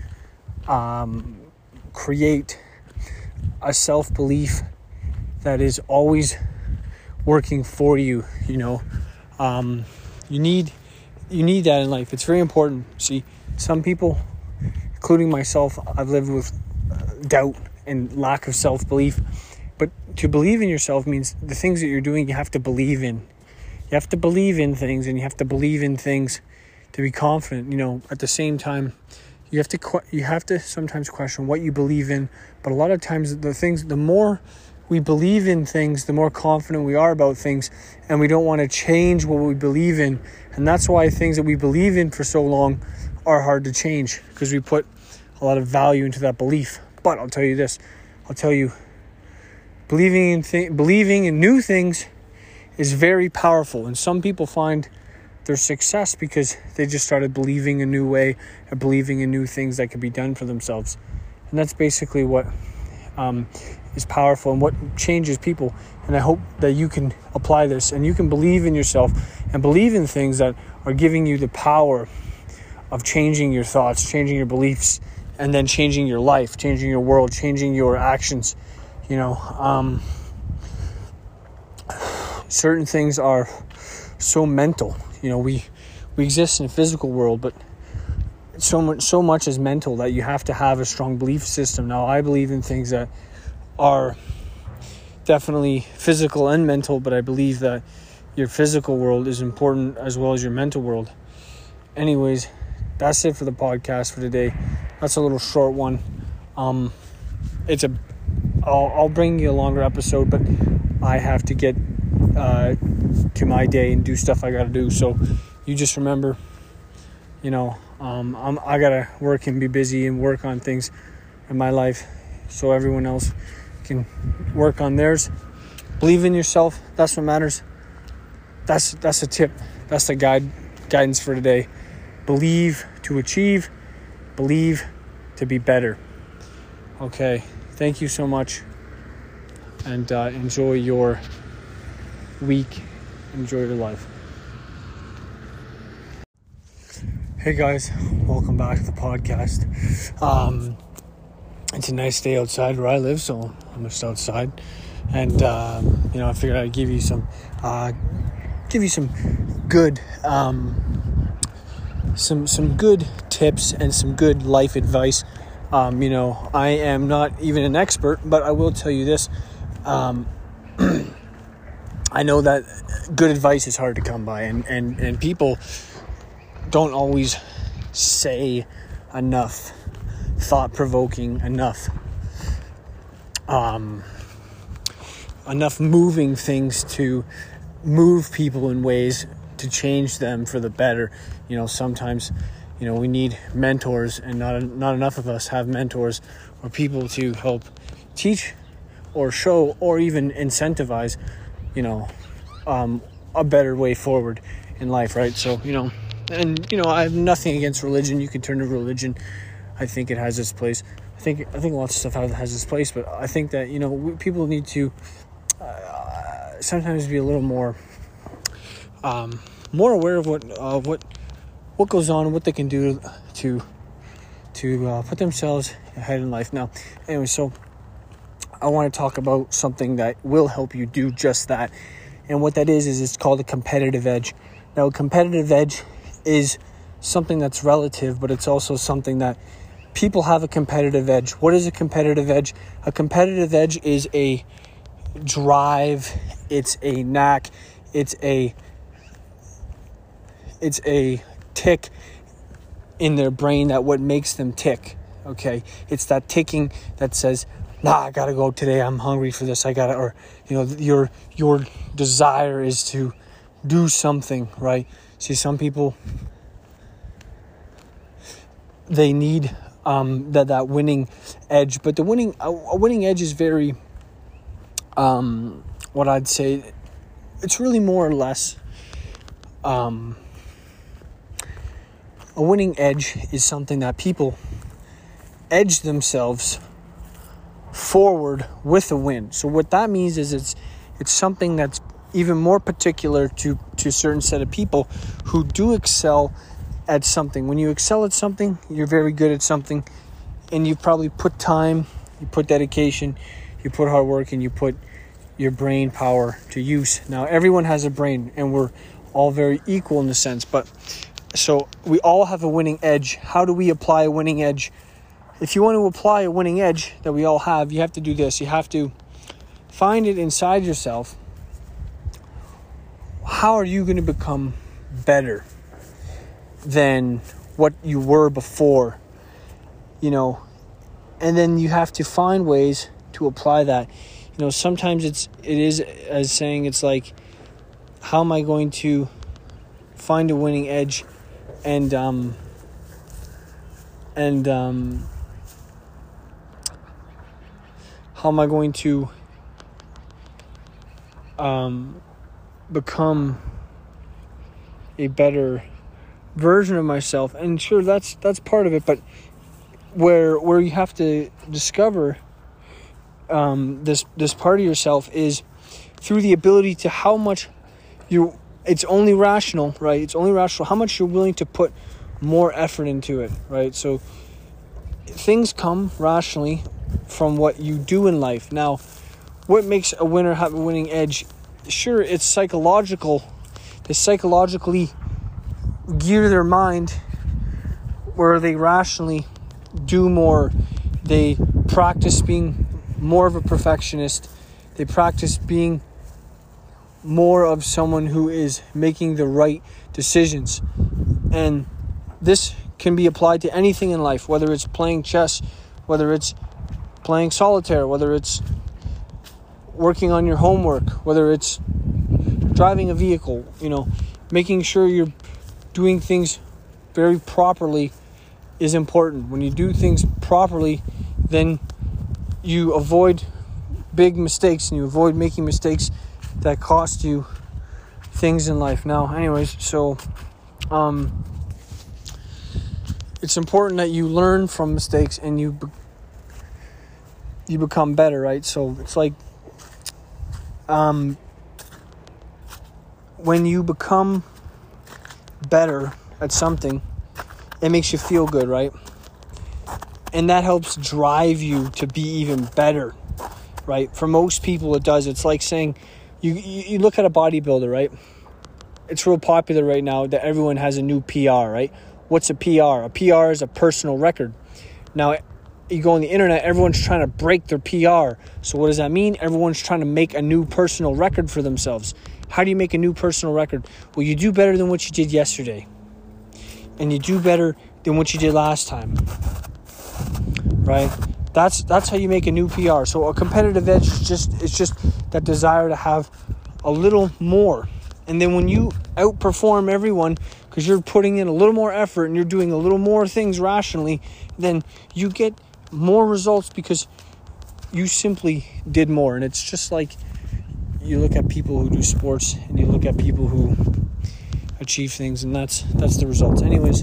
create a self-belief that is always working for you. You need that in life. It's very important. See, some people, including myself, I've lived with doubt and lack of self-belief. But to believe in yourself means the things that you're doing, you have to believe in. You have to believe in things, and you have to believe in things to be confident. At the same time, you have to sometimes question what you believe in. But a lot of times, the more we believe in things, the more confident we are about things, and we don't want to change what we believe in. And that's why things that we believe in for so long are hard to change, because we put a lot of value into that belief. But I'll tell you this. Believing in new things is very powerful. And some people find their success because they just started believing a new way and believing in new things that could be done for themselves. And that's basically what is powerful and what changes people. And I hope that you can apply this and you can believe in yourself and believe in things that are giving you the power of changing your thoughts, changing your beliefs, and then changing your life, changing your world, changing your actions. Certain things are so mental. We exist in a physical world, but so much is mental that you have to have a strong belief system. Now, I believe in things that are definitely physical and mental, but I believe that your physical world is important as well as your mental world. Anyways, that's it for the podcast for today. That's a little short one. I'll bring you a longer episode, but I have to get to my day and do stuff I got to do. So you just remember, I gotta work and be busy and work on things in my life so everyone else can work on theirs. Believe in yourself. That's what matters. That's a tip. That's the guidance for today. Believe to achieve. Believe to be better. Okay. Thank you so much. And enjoy your week. Enjoy your life. Hey guys, welcome back to the podcast. It's a nice day outside where I live, so I'm just outside. And I figured I'd give you some good some good tips and some good life advice. I am not even an expert, but I will tell you this. I know that good advice is hard to come by, and people don't always say enough thought-provoking, enough moving things to move people in ways to change them for the better. Sometimes, we need mentors, and not enough of us have mentors or people to help teach or show or even incentivize, a better way forward in life, right? So, I have nothing against religion. You can turn to religion. I think it has its place. I think lots of stuff has its place, but I think that, people need to sometimes be a little more aware of what goes on, what they can do to put themselves ahead in life. Now, anyway, so I want to talk about something that will help you do just that. And what that is it's called a competitive edge. Now, a competitive edge is something that's relative, but it's also something that people have a competitive edge. What is a competitive edge? A competitive edge is a drive, it's a knack, it's a tick in their brain that what makes them tick. Okay, it's that ticking that says, I gotta go today, I'm hungry for this, your desire is to do something, right? See, some people, they need that winning edge, but a winning edge is very what I'd say, it's really more or less a winning edge is something that people edge themselves forward with a win. So what that means is it's something that's even more particular to a certain set of people who do excel at something. When you excel at something, you're very good at something, and you probably put time, you put dedication, you put hard work, and you put your brain power to use. Now, everyone has a brain, and we're all very equal in a sense, but so we all have a winning edge. How do we apply a winning edge? If you want to apply a winning edge that we all have, you have to do this. You have to find it inside yourself. How are you going to become better than what you were before? And then you have to find ways to apply that. Sometimes it is as saying, it's like, how am I going to find a winning edge and how am I going to become a better version of myself? And sure, that's part of it, but where you have to discover this part of yourself is through the ability to how much it's only rational, right? It's only rational how much you're willing to put more effort into it, right? So things come rationally from what you do in life. Now, what makes a winner have a winning edge? Sure, it's psychological. They psychologically gear their mind where they rationally do more. They practice being more of a perfectionist. They practice being more of someone who is making the right decisions. And this can be applied to anything in life, whether it's playing chess, whether it's playing solitaire, whether it's working on your homework, whether it's driving a vehicle, making sure you're doing things very properly is important. When you do things properly, then you avoid big mistakes and you avoid making mistakes that cost you things in life. Now, anyways, so it's important that you learn from mistakes and you become better, right? So it's like when you become better at something, it makes you feel good, right? And that helps drive you to be even better, right? For most people, it does. It's like saying, you look at a bodybuilder, right? It's real popular right now that everyone has a new PR, right? What's a PR? A PR is a personal record. Now, you go on the internet, everyone's trying to break their PR. So what does that mean? Everyone's trying to make a new personal record for themselves. How do you make a new personal record? Well, you do better than what you did yesterday. And you do better than what you did last time. Right? That's how you make a new PR. So a competitive edge is just that desire to have a little more. And then when you outperform everyone because you're putting in a little more effort and you're doing a little more things rationally, then you get more results because you simply did more. And it's just like you look at people who do sports and you look at people who achieve things, and that's the results. Anyways,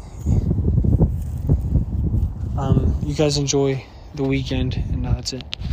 you guys enjoy the weekend, and that's it.